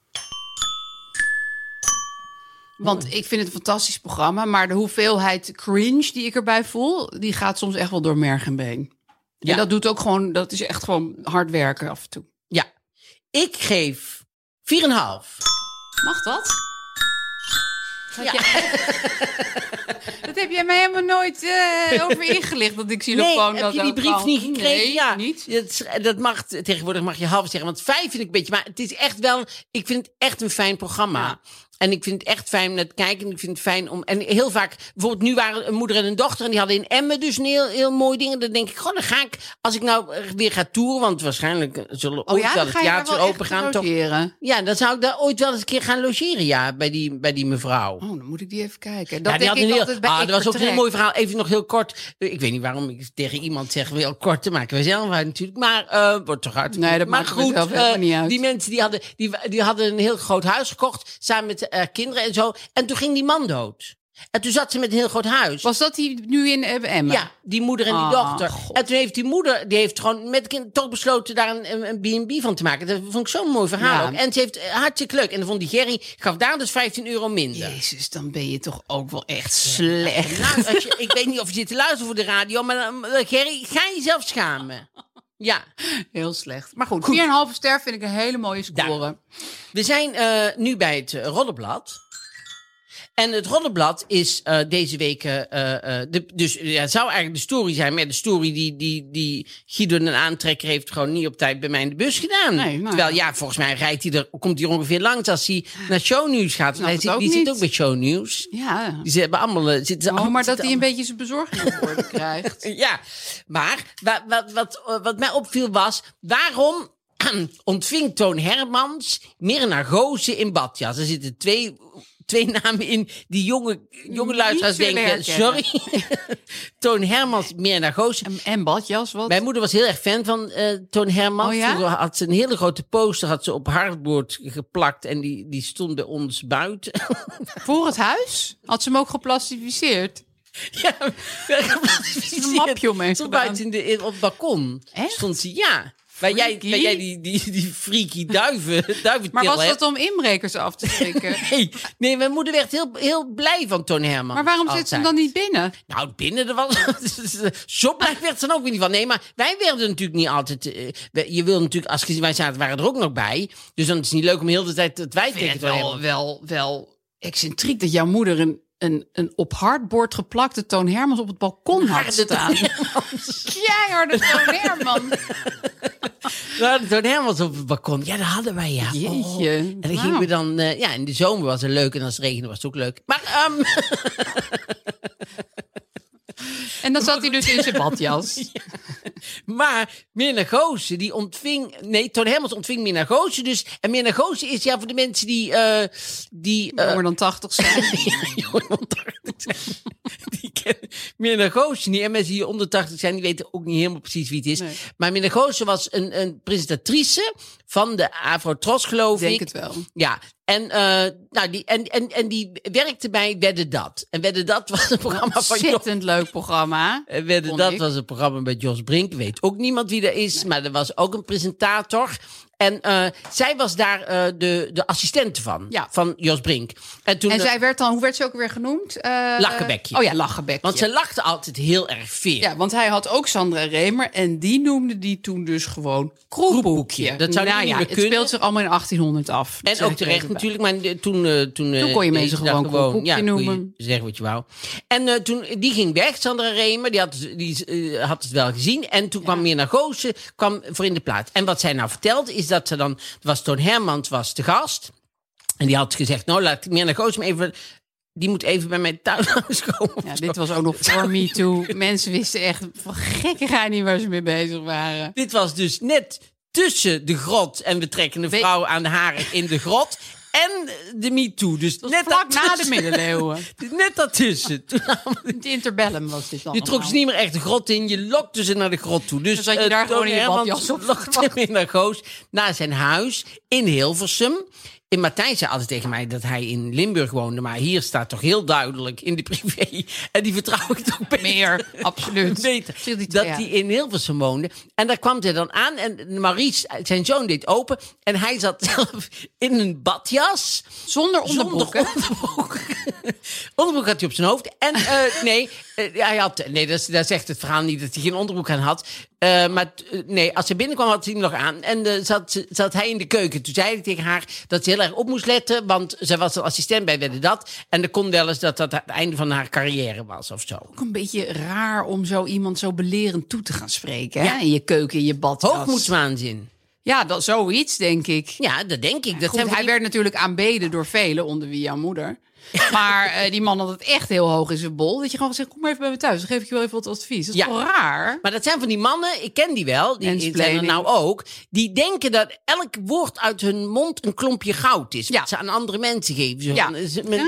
Want ik vind het een fantastisch programma. Maar de hoeveelheid cringe die ik erbij voel... die gaat soms echt wel door merg en been. Ja. En dat doet ook gewoon... dat is echt gewoon hard werken af en toe. Ja. Ik geef 4,5. Mag dat? Dat heb jij mij helemaal nooit over ingelicht. Dat ik zie nog gewoon heb je die brief niet gekregen? Nee, ja, niet. Dat mag, tegenwoordig mag je half zeggen. Want 5 vind ik een beetje... Maar het is echt wel... Ik vind het echt een fijn programma. Ja. En ik vind het echt fijn met kijken. Ik vind het fijn om... En heel vaak... Bijvoorbeeld nu waren een moeder en een dochter... en die hadden in Emmen dus een heel mooi ding. En dan denk ik, gewoon dan ga ik... Als ik nou weer ga toeren... Want waarschijnlijk zullen ooit wel het theater open gaan. Toch, ja, dan zou ik daar ooit wel eens een keer gaan logeren. Ja, bij die mevrouw. Oh, dan moet ik die even kijken. Dat denk ik altijd bij dat was ook een heel mooi verhaal. Even nog heel kort. Ik weet niet waarom ik tegen iemand zeg... Heel kort te maken. Wij zelf uit natuurlijk. Maar wordt toch uit. Nee, dat maakt goed, helemaal niet uit. Die mensen die hadden een heel groot huis gekocht. Samen met kinderen en zo. En toen ging die man dood. En toen zat ze met een heel groot huis. Was dat die nu in Emmen? Ja, die moeder en die dochter. God. En toen heeft die moeder, die heeft gewoon met de kind toch besloten daar een B&B van te maken. Dat vond ik zo'n mooi verhaal ook. En ze heeft hartstikke leuk. En dan vond die Gerry, gaf daar dus €15 minder. Jezus, dan ben je toch ook wel echt slecht. Nou, ik weet niet of je zit te luisteren voor de radio, maar Gerry, ga jezelf schamen. Ja. Heel slecht. Maar goed. 4,5 ster vind ik een hele mooie score. Ja. We zijn nu bij het Roddelblad. En het Roddelblad is deze week... dus het zou eigenlijk de story zijn... maar de story die Guido een aantrekker heeft... gewoon niet op tijd bij mij in de bus gedaan. Nee, terwijl, volgens mij komt hij ongeveer langs... als hij naar shownieuws gaat. Die zit ook bij shownieuws. Ja. Die hebben allemaal... maar dat hij een beetje zijn bezorging op orde krijgt. Ja, maar wat mij opviel was... waarom ontving Toon Hermans Mirna Goossen in badjas? Er zitten twee namen in die jonge luisteraars denken... Sorry, Toon Hermans, Mirna Goossen. En badjas, wat? Mijn moeder was heel erg fan van Toon Hermans. Oh, ja? Vroeger had ze een hele grote poster op hardboard geplakt... en die stond bij ons buiten. Voor het huis? Had ze hem ook geplastificeerd? Ja, geplastificeerd. Een mapje omheen stond buiten op het balkon. Echt? Stond ze, ja... Waar jij die freaky duiven Maar was dat om inbrekers af te schrikken? Nee, mijn moeder werd heel blij van Toon Hermans. Maar waarom zit ze hem dan niet binnen? Nou, binnen er was... Zo blij werd ze dan ook weer niet van. Nee, maar wij werden natuurlijk niet altijd... je wil natuurlijk... Wij waren er ook nog bij. Dus dan is het niet leuk om heel de tijd het wij tegen te hebben. Wel excentriek dat jouw moeder een op hardboard geplakte Toon Hermans op het balkon had staan. Keiharde Toon Hermans. Nou, Toon Hermans op het balkon. Ja, dat hadden wij, ja. Jeetje. En dan gingen we dan... in de zomer was het leuk en als het regende was het ook leuk. Maar... En dan zat hij dus in zijn badjas. Ja. Maar Mirna Goossen, die ontving... Nee, Toon Hermans ontving Mirna Goossen dus. En Mirna Goossen is voor de mensen die... Jonger dan 80 zijn. jonger dan 80 zijn. Die kennen Mirna Goossen niet. En mensen die onder 80 zijn, die weten ook niet helemaal precies wie het is. Nee. Maar Mirna Goossen was een presentatrice van de Afro-Tros, geloof ik. Denk het wel. Ja. En die werkte bij Wedde Dat. En Wedde Dat was een programma van Ontzettend leuk programma. Wedde Dat was een programma met Jos Brink. Weet ook niemand wie dat is. Nee. Maar er was ook een presentator. En zij was daar de assistente van. Ja. Van Jos Brink. En zij werd dan, hoe werd ze ook weer genoemd? Lachenbekje. Oh ja, Lachenbekje. Want ze lachte altijd heel erg veel. Ja, want hij had ook Sandra Remer. En die noemde die toen dus gewoon Kroephoekje. Dat zou niet meer het kunnen. speelt zich allemaal in 1800 af. En ook terecht natuurlijk. Maar toen kon je mensen gewoon Kroephoekje noemen. Kon je zeggen wat je wou. En toen, die ging weg, Sandra Remer. Die had het wel gezien. En toen kwam Mirna Goossen voor in de plaats. En wat zij nou vertelde is dat ze dan... Toon Hermans was de gast. En die had gezegd, nou laat Mirna Goossen even... Die moet even bij mij thuis komen. Ja, dit was ook nog voor Me Too. Mensen wisten echt van gekkigheid niet waar ze mee bezig waren. Dit was dus net tussen de grot en we trekken de vrouw aan de haren in de grot... En de MeToo. Dus net vlak na de middeleeuwen. Net daartussen. Het interbellum was dit allemaal. Je trok ze niet meer echt de grot in. Je lokte ze naar de grot toe. Dus zat je daar gewoon in je badjas op. Lokte hem in naar Goos. Naar zijn huis in Hilversum. En Martijn zei altijd tegen mij dat hij in Limburg woonde. Maar hier staat toch heel duidelijk in de privé. En die vertrouw ik toch beter. Meer, absoluut. Beter, dat hij in Hilversum woonde. En daar kwam hij dan aan. En Maurice, zijn zoon, deed open. En hij zat zelf in een badjas. Zonder onderbroek. Onderbroek had hij op zijn hoofd. En hij had... Nee, dat zegt het verhaal niet dat hij geen onderbroek aan had. Als hij binnenkwam had hij hem nog aan. En zat hij in de keuken. Toen zei hij tegen haar dat ze heel erg op moest letten. Want zij was een assistent bij Wedde Dat. En er kon wel eens dat het einde van haar carrière was of zo. Ook een beetje raar om zo iemand zo belerend toe te gaan spreken. Ja. Hè? In je keuken, in je badjas. Hoogmoedswaanzin. Ja, zoiets denk ik. Ja, dat denk ik. Hij werd natuurlijk aanbeden door velen, onder wie jouw moeder. Maar die man had het echt heel hoog in zijn bol. Dat je gewoon zegt, kom maar even bij me thuis. Dan geef ik je wel even wat advies. Dat is wel raar. Maar dat zijn van die mannen, ik ken die wel. Die zijn er nou ook. Die denken dat elk woord uit hun mond een klompje goud is. Wat ze aan andere mensen geven. Zo van,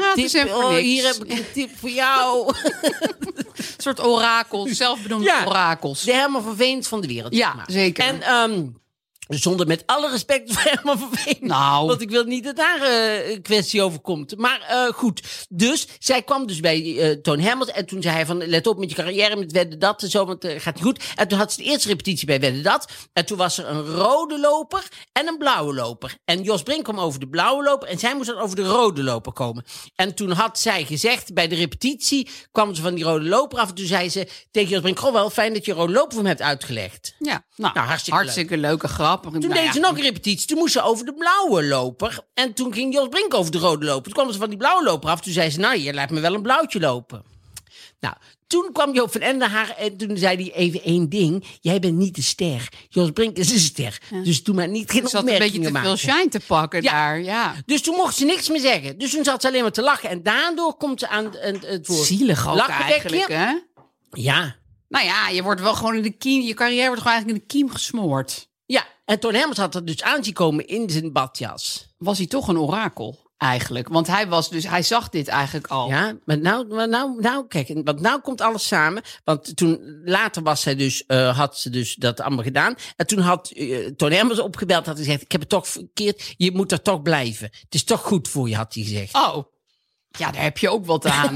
hier heb ik een tip voor jou. Een soort orakels, zelfbenoemde orakels. De Herman van Veens van de wereld. Ja, zeker. En zonder met alle respect voor Herman van Veen. Nou. Want ik wil niet dat daar een kwestie over komt. Maar goed. Dus zij kwam dus bij Toon Hermans. En toen zei hij van, let op met je carrière, met Wedde Dat en zo, want gaat niet goed. En toen had ze de eerste repetitie bij Wedde Dat. En toen was er een rode loper en een blauwe loper. En Jos Brink kwam over de blauwe loper. En zij moest dan over de rode loper komen. En toen had zij gezegd, bij de repetitie kwam ze van die rode loper af. En toen zei ze tegen Jos Brink, wel fijn dat je rode loper voor me hebt uitgelegd. Ja, nou hartstikke leuke grap. Toen deed ze nog een repetitie. Toen moest ze over de blauwe loper. En toen ging Jos Brink over de rode loper. Toen kwam ze van die blauwe loper af. Toen zei ze, nou, je laat me wel een blauwtje lopen. Nou, toen kwam Joop van Ende haar en toen zei hij even één ding. Jij bent niet de ster. Jos Brink is een ster. Ja. Dus doe maar geen opmerkingen maken. Ze had een beetje te veel shine te pakken daar. Ja. Dus toen mocht ze niks meer zeggen. Dus toen zat ze alleen maar te lachen. En daardoor komt ze aan het woord. Zielig ook eigenlijk, hè? Ja. Nou ja, je wordt wel gewoon in de kiem. Je carrière wordt gewoon eigenlijk in de kiem gesmoord. Ja, en Toon Hermans had er dus aan zien komen in zijn badjas. Was hij toch een orakel eigenlijk? Want hij zag dit eigenlijk al. Ja, maar nou kijk, want nou komt alles samen. Want toen later had ze dus dat allemaal gedaan. En toen had Toon Hermans opgebeld, had gezegd, ik heb het toch verkeerd. Je moet er toch blijven. Het is toch goed voor je, had hij gezegd. Oh. Ja, daar heb je ook wat aan.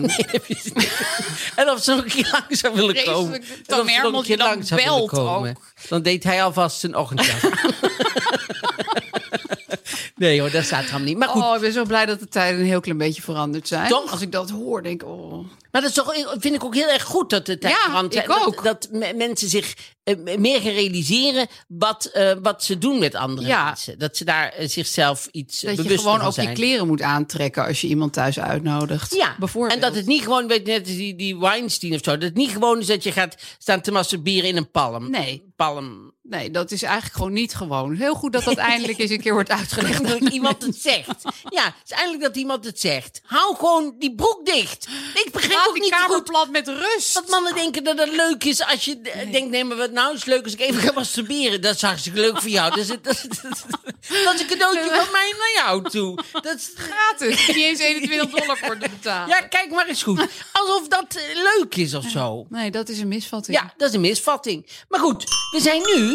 En of ze nog een keer lang zou willen komen. Toon Hermans je dan belt ook. Dan deed hij alvast zijn ochtendjas. Nee hoor, dat staat er allemaal niet. Maar goed. Ik ben zo blij dat de tijden een heel klein beetje veranderd zijn. Toch? Als ik dat hoor, denk ik, Maar dat is toch, vind ik ook heel erg goed dat de tijd verandert. Ik ook. Dat mensen zich meer gaan realiseren wat ze doen met andere mensen. Dat ze daar zichzelf iets dat bewust je gewoon van ook zijn. je kleren moet aantrekken als je iemand thuis uitnodigt. Ja, bijvoorbeeld. en dat het niet gewoon, weet je, net als die Weinstein of zo, dat het niet gewoon is dat je gaat staan te masturberen in een palm. Nee, dat is eigenlijk gewoon niet gewoon. Heel goed dat dat eindelijk eens een keer wordt uitgelegd. Dat iemand het zegt. Ja, het is eindelijk dat iemand het zegt. Hou gewoon die broek dicht. Ik begrijp Laat ook die niet zo kamer goed plat met rust. dat mannen denken dat het leuk is als je denkt, nee, maar wat nou is leuk als ik even ga masturberen. Dat is hartstikke leuk voor jou. Dat is een cadeautje van mij naar jou toe. Dat is gratis. Niet eens $21 voor te betalen. Ja, kijk maar eens goed. Alsof dat leuk is of zo. Nee, dat is een misvatting. Ja, dat is een misvatting. Maar goed, we zijn nu...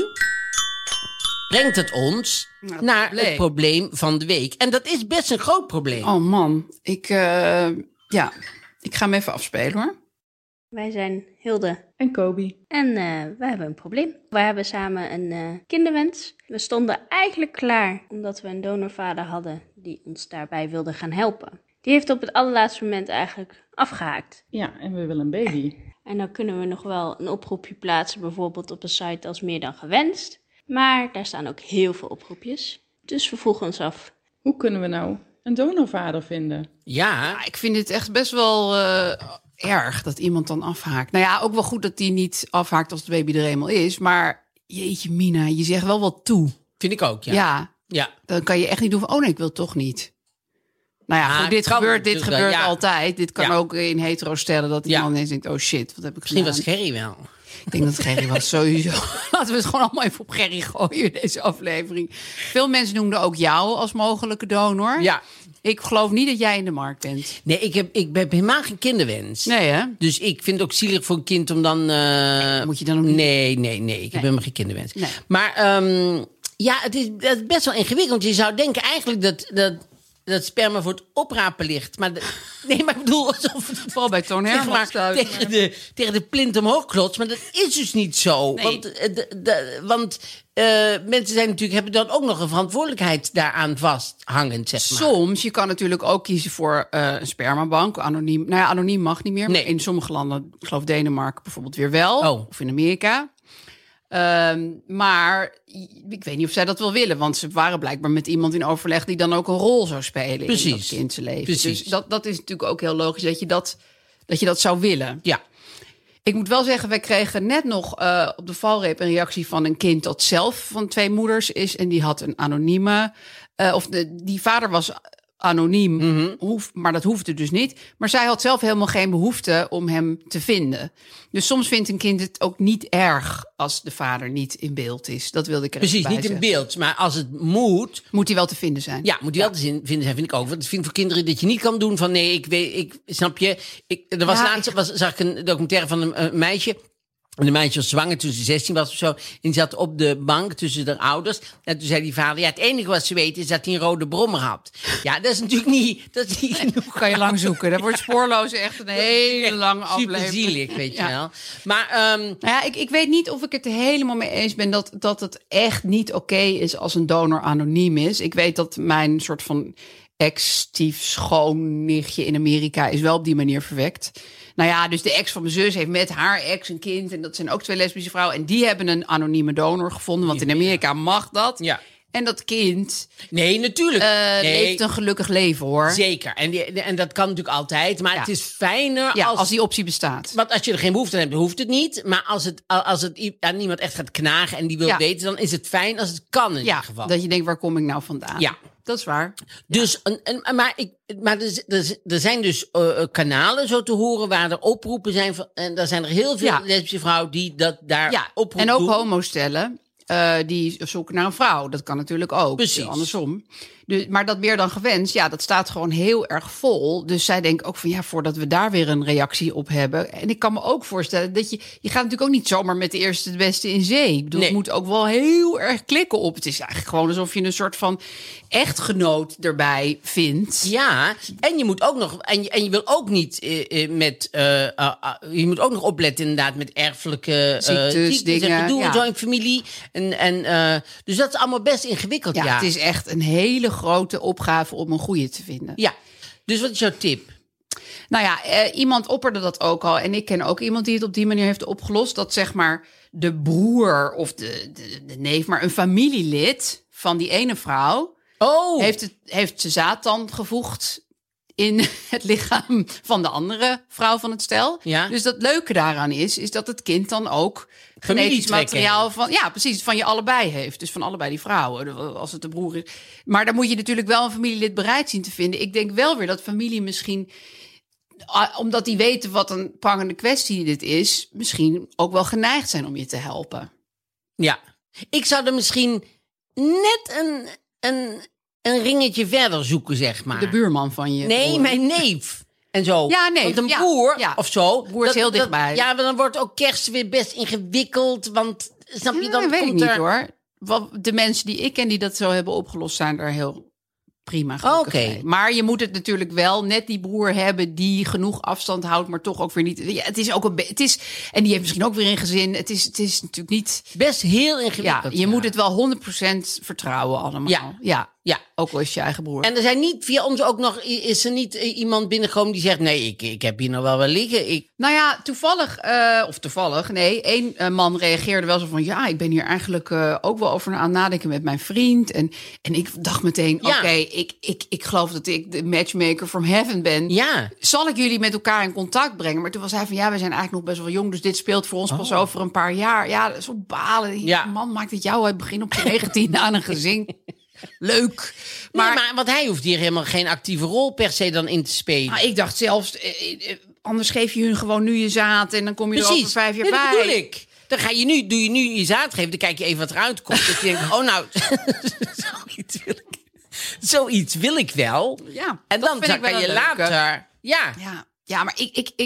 brengt het ons naar het probleem van de week. En dat is best een groot probleem. Oh man, ik ga hem even afspelen hoor. Wij zijn Hilde en Kobi. En wij hebben een probleem. Wij hebben samen een kinderwens. We stonden eigenlijk klaar omdat we een donorvader hadden die ons daarbij wilde gaan helpen. Die heeft op het allerlaatste moment eigenlijk afgehaakt. Ja, en we willen een baby. En dan kunnen we nog wel een oproepje plaatsen, bijvoorbeeld op een site als Meer dan Gewenst. Maar daar staan ook heel veel oproepjes. Dus we vroegen ons af, hoe kunnen we nou een donorvader vinden? Ja, ik vind het echt best wel erg dat iemand dan afhaakt. Nou ja, ook wel goed dat die niet afhaakt als de baby er eenmaal is. Maar jeetje Mina, je zegt wel wat toe. Vind ik ook, ja. Ja, dan kan je echt niet doen van, oh nee, ik wil toch niet. Nou ja, goed, dit gebeurt altijd. Dit kan ook in hetero stellen dat iemand ineens denkt, oh shit, wat heb ik Misschien gedaan? was Gerry wel. Ik denk dat Gerry was sowieso. Laten we het gewoon allemaal even op Gerry gooien, deze aflevering. Veel mensen noemden ook jou als mogelijke donor. Ja. Ik geloof niet dat jij in de markt bent. Nee, ik heb helemaal geen kinderwens. Nee, hè? Dus ik vind het ook zielig voor een kind om dan... Moet je dan ook niet... Nee. Ik heb helemaal geen kinderwens. Nee. Maar het is best wel ingewikkeld. Want je zou denken eigenlijk dat sperma voor het oprapen ligt. Maar maar ik bedoel alsof het vooral bij Toon Hermans tegen de plint omhoog klotst. Maar dat is dus niet zo. Nee. Want mensen hebben dan ook nog een verantwoordelijkheid daaraan vasthangend, zeg maar. Soms, je kan natuurlijk ook kiezen voor een spermabank. Anoniem. Nou ja, anoniem mag niet meer. Nee. Maar in sommige landen, ik geloof Denemarken bijvoorbeeld weer wel. Oh. Of in Amerika. Maar ik weet niet of zij dat wel willen. Want ze waren blijkbaar met iemand in overleg die dan ook een rol zou spelen in dat kindsenleven. Precies. Dus dat is natuurlijk ook heel logisch dat je dat zou willen. Ja. Ik moet wel zeggen, wij kregen net nog op de valreep een reactie van een kind dat zelf van 2 moeders is. En die had een anonieme... die vader was anoniem, maar dat hoefde dus niet. Maar zij had zelf helemaal geen behoefte om hem te vinden. Dus soms vindt een kind het ook niet erg als de vader niet in beeld is. Dat wilde ik er Precies, even bij niet in zeggen. beeld. Maar als het moet... Moet hij wel te vinden zijn. Ja, moet hij wel te vinden zijn, vind ik ook. Want ik vind voor kinderen dat je niet kan doen van... Nee, ik snap je. Zag ik een documentaire van een meisje... En de meisje was zwanger toen ze 16 was of zo. En die zat op de bank tussen de ouders. En toen zei die vader... Ja, het enige wat ze weet is dat hij een rode brommer had. Ja, dat is natuurlijk niet... Dat is niet genoeg. Kan je lang zoeken. Dat wordt spoorloos echt een hele lange aflevering. Super zielig, weet je wel. Maar... ik weet niet of ik het er helemaal mee eens ben... dat het echt niet oké is als een donor anoniem is. Ik weet dat mijn soort van ex-stief schoonnichtje in Amerika... is wel op die manier verwekt. Nou ja, dus de ex van mijn zus heeft met haar ex een kind. En dat zijn ook 2 lesbische vrouwen. En die hebben een anonieme donor gevonden. Want in Amerika mag dat. Ja. En dat kind... Nee, natuurlijk. Leeft een gelukkig leven, hoor. Zeker. En dat kan natuurlijk altijd. Maar het is fijner als die optie bestaat. Want als je er geen behoefte aan hebt, hoeft het niet. Maar als het aan iemand echt gaat knagen en die wil weten... dan is het fijn als het kan in ieder geval. Dat je denkt, waar kom ik nou vandaan? Ja. Dat is waar. Dus, maar er zijn dus kanalen zo te horen waar er oproepen zijn. En daar zijn er heel veel lesbische vrouwen die daar oproepen en ook doen. homostellen. Die zoeken naar een vrouw. Dat kan natuurlijk ook. Precies. Andersom. Dus, maar dat Meer dan Gewenst, dat staat gewoon heel erg vol. Dus zij denken ook van voordat we daar weer een reactie op hebben. En ik kan me ook voorstellen dat je gaat natuurlijk ook niet zomaar met de eerste het beste in zee. Ik bedoel, het moet ook wel heel erg klikken op. Het is eigenlijk gewoon alsof je een soort van echtgenoot erbij vindt. Ja, en je moet ook nog, en je wil ook niet je moet ook nog opletten inderdaad met erfelijke ziektes, dingen. En gedoe en zo in familie. Dus dat is allemaal best ingewikkeld. Ja, het is echt een hele grote opgave om een goede te vinden. Ja, dus wat is jouw tip? Nou ja, iemand opperde dat ook al. En ik ken ook iemand die het op die manier heeft opgelost. Dat zeg maar de broer of de neef, maar een familielid van die ene vrouw heeft zijn zaad dan gevoegd in het lichaam van de andere vrouw van het stel. Ja. Dus dat leuke daaraan is dat het kind dan ook genetisch materiaal van je allebei heeft. Dus van allebei die vrouwen, als het de broer is. Maar dan moet je natuurlijk wel een familielid bereid zien te vinden. Ik denk wel weer dat familie misschien, omdat die weten wat een prangende kwestie dit is, misschien ook wel geneigd zijn om je te helpen. Ja. Ik zou er misschien net een ringetje verder zoeken, zeg maar. De buurman van je Nee, broer. mijn neef. En zo. Ja, neef. Want een Ja, broer ja. of zo. Broer is heel dichtbij. Ja, maar dan wordt ook kerst weer best ingewikkeld. Want, snap je, dan weet ik komt niet er... hoor. De mensen die ik ken die dat zo hebben opgelost, zijn daar heel prima gelukkig Oké. mee. Maar je moet het natuurlijk wel net die broer hebben die genoeg afstand houdt, maar toch ook weer niet. Ja, het is ook en die heeft misschien ook weer een gezin. Het is natuurlijk niet. Best heel Ja, ingewikkeld. je moet het wel 100% vertrouwen allemaal. Ja. Ook al is je eigen broer. En er zijn niet via ons ook nog... Is er niet iemand binnengekomen die zegt... Nee, ik heb hier nog wel liggen. Nou ja, toevallig, één man reageerde wel zo van, ja, ik ben hier eigenlijk ook wel over aan nadenken met mijn vriend. En ik dacht meteen, Ja. oké, ik geloof dat ik de matchmaker from heaven ben. Ja. Zal ik jullie met elkaar in contact brengen? Maar toen was hij van, ja, we zijn eigenlijk nog best wel jong, dus dit speelt voor ons pas over een paar jaar. Ja, dat is op balen. Ja. Man, maakt het jou, hij begint op je 19e aan een gezin. Leuk. Maar want hij hoeft hier helemaal geen actieve rol per se dan in te spelen. Maar ik dacht zelfs, anders geef je hun gewoon nu je zaad en dan kom je er over 5 jaar Nee, dat bij. bedoel ik. Dan doe je nu je zaad geven, dan kijk je even wat eruit komt. Dat je denkt, oh nou, zoiets wil ik wel. Ja, En dat dan vind ik wel kan je een leuke. later... Ja, maar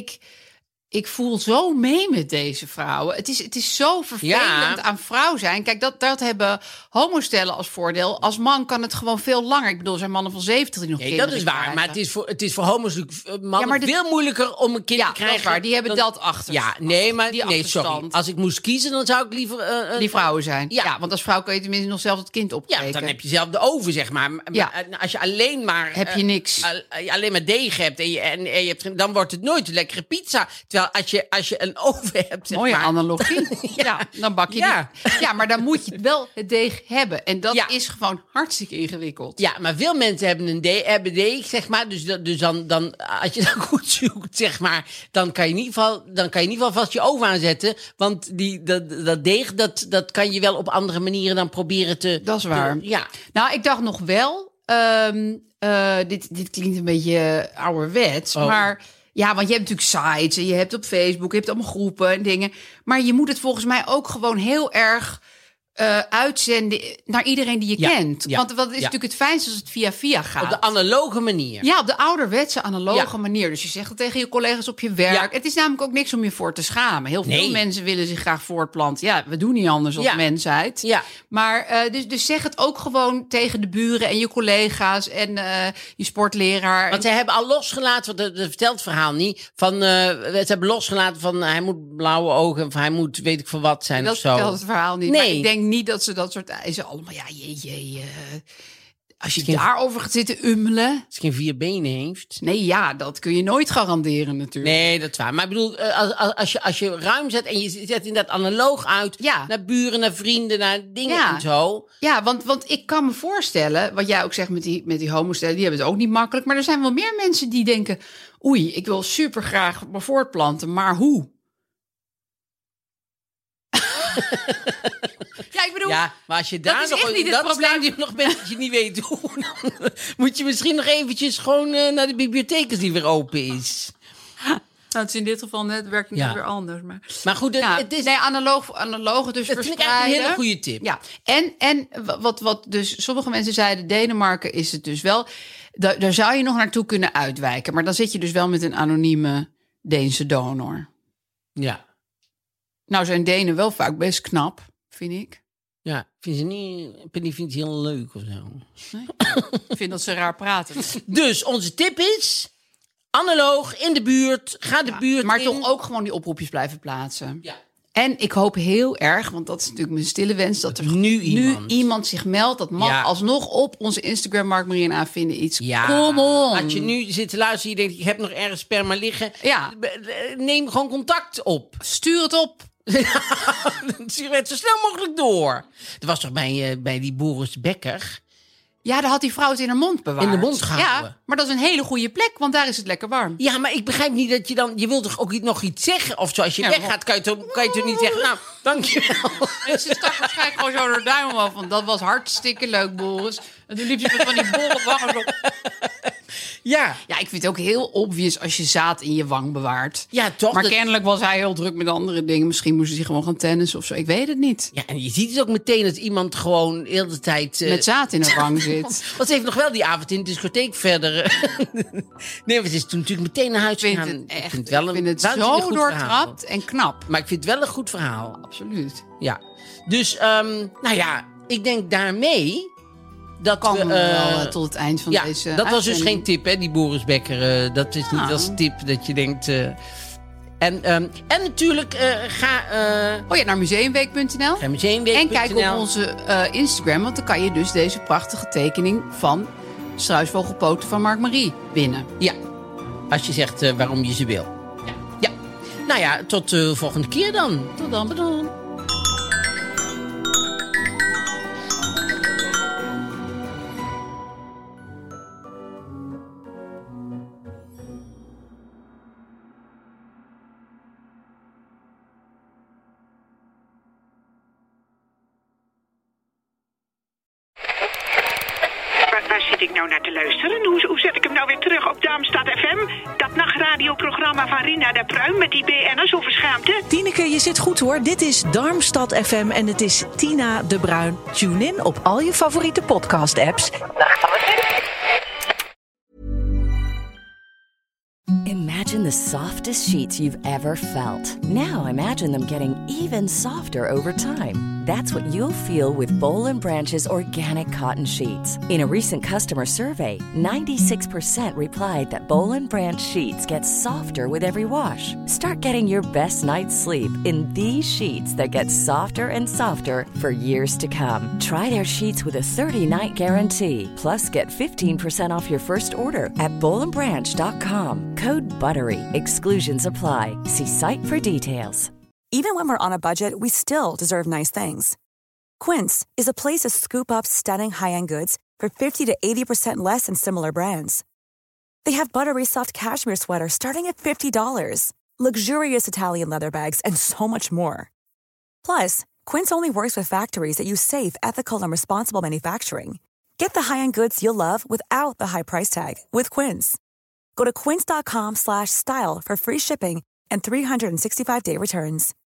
ik voel zo mee met deze vrouwen. Het is zo vervelend aan vrouw zijn. Kijk, dat hebben homostellen als voordeel. Als man kan het gewoon veel langer. Ik bedoel, er zijn mannen van 70 die nog Nee, kinderen dat is waar. krijgen. Maar het is voor homo's mannen veel moeilijker om een kind te krijgen. Dat is waar. Die hebben dat achter. Ja, sorry. Als ik moest kiezen, dan zou ik liever... die vrouwen zijn. Ja. Ja, want als vrouw kan je tenminste nog zelf het kind opkweken. Ja, dan heb je zelf de oven, zeg maar. Ja. Als je alleen maar... Heb je niks. Alleen maar deeg hebt en je hebt, dan wordt het nooit een lekkere pizza. Terwijl als je een oven hebt, zeg Mooie maar... analogie. ja, dan bak je die. Ja, maar dan moet je wel het deeg hebben. En dat is gewoon hartstikke ingewikkeld. Ja, maar veel mensen hebben deeg, zeg maar. Dus dan als je dan goed zoekt, zeg maar, dan kan je in ieder geval vast je oven aanzetten. Want dat deeg, dat kan je wel op andere manieren dan proberen te... Dat is waar. Ja. Nou, ik dacht nog wel... dit klinkt een beetje ouderwets, maar... Ja, want je hebt natuurlijk sites en je hebt op Facebook, je hebt allemaal groepen en dingen. Maar je moet het volgens mij ook gewoon heel erg uitzenden naar iedereen die je kent. Ja, Want wat is natuurlijk het fijnste als het via gaat. Op de analoge manier. Ja, op de ouderwetse analoge manier. Dus je zegt het tegen je collega's op je werk. Ja. Het is namelijk ook niks om je voor te schamen. Heel veel Nee. mensen willen zich graag voortplanten. Ja, we doen niet anders als mensheid. Ja. Maar dus zeg het ook gewoon tegen de buren en je collega's en je sportleraar. Want zij hebben al losgelaten, want dat vertelt het verhaal niet. Ze hebben losgelaten van hij moet blauwe ogen of hij moet weet ik veel wat zijn dat of zo. vertelt het verhaal niet. Nee. Maar ik denk niet dat ze dat soort eisen allemaal... Ja, als je daarover gaat zitten ummelen... Als hij geen 4 benen heeft. Nee, ja, dat kun je nooit garanderen natuurlijk. Nee, dat is waar. Maar ik bedoel, als je ruim zet en je zet inderdaad analoog uit... Ja. Naar buren, naar vrienden, naar dingen Ja. en zo. Ja, want ik kan me voorstellen, wat jij ook zegt met die homostellen, die hebben het ook niet makkelijk. Maar er zijn wel meer mensen die denken, oei, ik wil super graag me voortplanten, maar hoe? Ja, ik bedoel... Ja, maar als je daar is nog echt niet het dat probleem. stadium nog bent dat je niet weet hoe... dan moet je misschien nog eventjes gewoon naar de bibliotheek als die weer open is. Nou, het is in dit geval net werkt niet Ja. weer anders. Maar goed, het is... Nee, analoog dus Dat vind ik verspreiden. eigenlijk een hele goede tip. Ja, en wat dus sommige mensen zeiden, Denemarken is het dus wel. Daar zou je nog naartoe kunnen uitwijken. Maar dan zit je dus wel met een anonieme Deense donor. Ja. Nou zijn Denen wel vaak best knap, vind ik. Ja, vind ze niet... Penny vindt het heel leuk of zo. Nee? Ik vind dat ze raar praten. Dus onze tip is... Analoog, in de buurt, ga de buurt Maar in. toch ook gewoon die oproepjes blijven plaatsen. Ja. En ik hoop heel erg, want dat is natuurlijk mijn stille wens... dat er nu iemand zich meldt. Dat mag alsnog op onze Instagram, Mark Marie en A, vinden iets. Ja. Kom on. Als je nu zit te luisteren, je denkt, ik heb nog ergens sperma liggen. Ja. Neem gewoon contact op. Stuur het op. sigaret zo snel mogelijk door. Dat was toch bij die Boris Becker? Ja, daar had die vrouw het in haar mond bewaard. In de mond gehouden. Ja, maar dat is een hele goede plek, want daar is het lekker warm. Ja, maar ik begrijp niet dat je dan... Je wilt toch ook nog iets zeggen? Of zo, als je weggaat, kan je toch niet zeggen... Nou, dankjewel. En ze stak waarschijnlijk gewoon zo door de duim af. Want dat was hartstikke leuk, Boris. En toen liep ze met van die bolle wangen op. Ja. Ja, ik vind het ook heel obvious als je zaad in je wang bewaart. Ja, toch? Maar kennelijk was hij heel druk met andere dingen. Misschien moest hij gewoon gaan tennissen of zo. Ik weet het niet. Ja, en je ziet het ook meteen dat iemand gewoon de hele tijd... Met zaad in haar wang zit. Want ze heeft nog wel die avond in de discotheek verder... Nee, maar ze is toen natuurlijk meteen naar huis gegaan. Ik vind het zo doortrapt en knap. Maar ik vind het wel een goed verhaal. Absoluut. Ja. Dus, nou ja, ik denk daarmee... Dat kan we wel tot het eind van deze dat was dus geen tip, hè, die Boris Becker. Dat is niet als tip dat je denkt... En natuurlijk ga... naar museumweek.nl. Ga museumweek.nl. En kijk op onze Instagram, want dan kan je dus deze prachtige tekening van struisvogelpoten van Mark Marie winnen. Ja, als je zegt waarom je ze wil. Ja. Nou ja, tot de volgende keer dan. Tot dan. Bedankt. Zit ik nou naar te luisteren? Hoe zet ik hem nou weer terug op Darmstad FM? Dat nachtradioprogramma van Rina de Pruim met die BN'ers over schaamte? Tineke, je zit goed hoor. Dit is Darmstad FM en het is Tina de Bruin. Tune in op al je favoriete podcast-apps. Imagine the softest sheets you've ever felt. Now imagine them getting even softer over time. That's what you'll feel with Boll & Branch's organic cotton sheets. In a recent customer survey, 96% replied that Boll & Branch sheets get softer with every wash. Start getting your best night's sleep in these sheets that get softer and softer for years to come. Try their sheets with a 30-night guarantee. Plus, get 15% off your first order at bollandbranch.com. Code BUTTERY. Exclusions apply. See site for details. Even when we're on a budget, we still deserve nice things. Quince is a place to scoop up stunning high-end goods for 50 to 80% less than similar brands. They have buttery soft cashmere sweaters starting at $50, luxurious Italian leather bags, and so much more. Plus, Quince only works with factories that use safe, ethical, and responsible manufacturing. Get the high-end goods you'll love without the high price tag with Quince. Go to quince.com/style for free shipping and 365-day returns.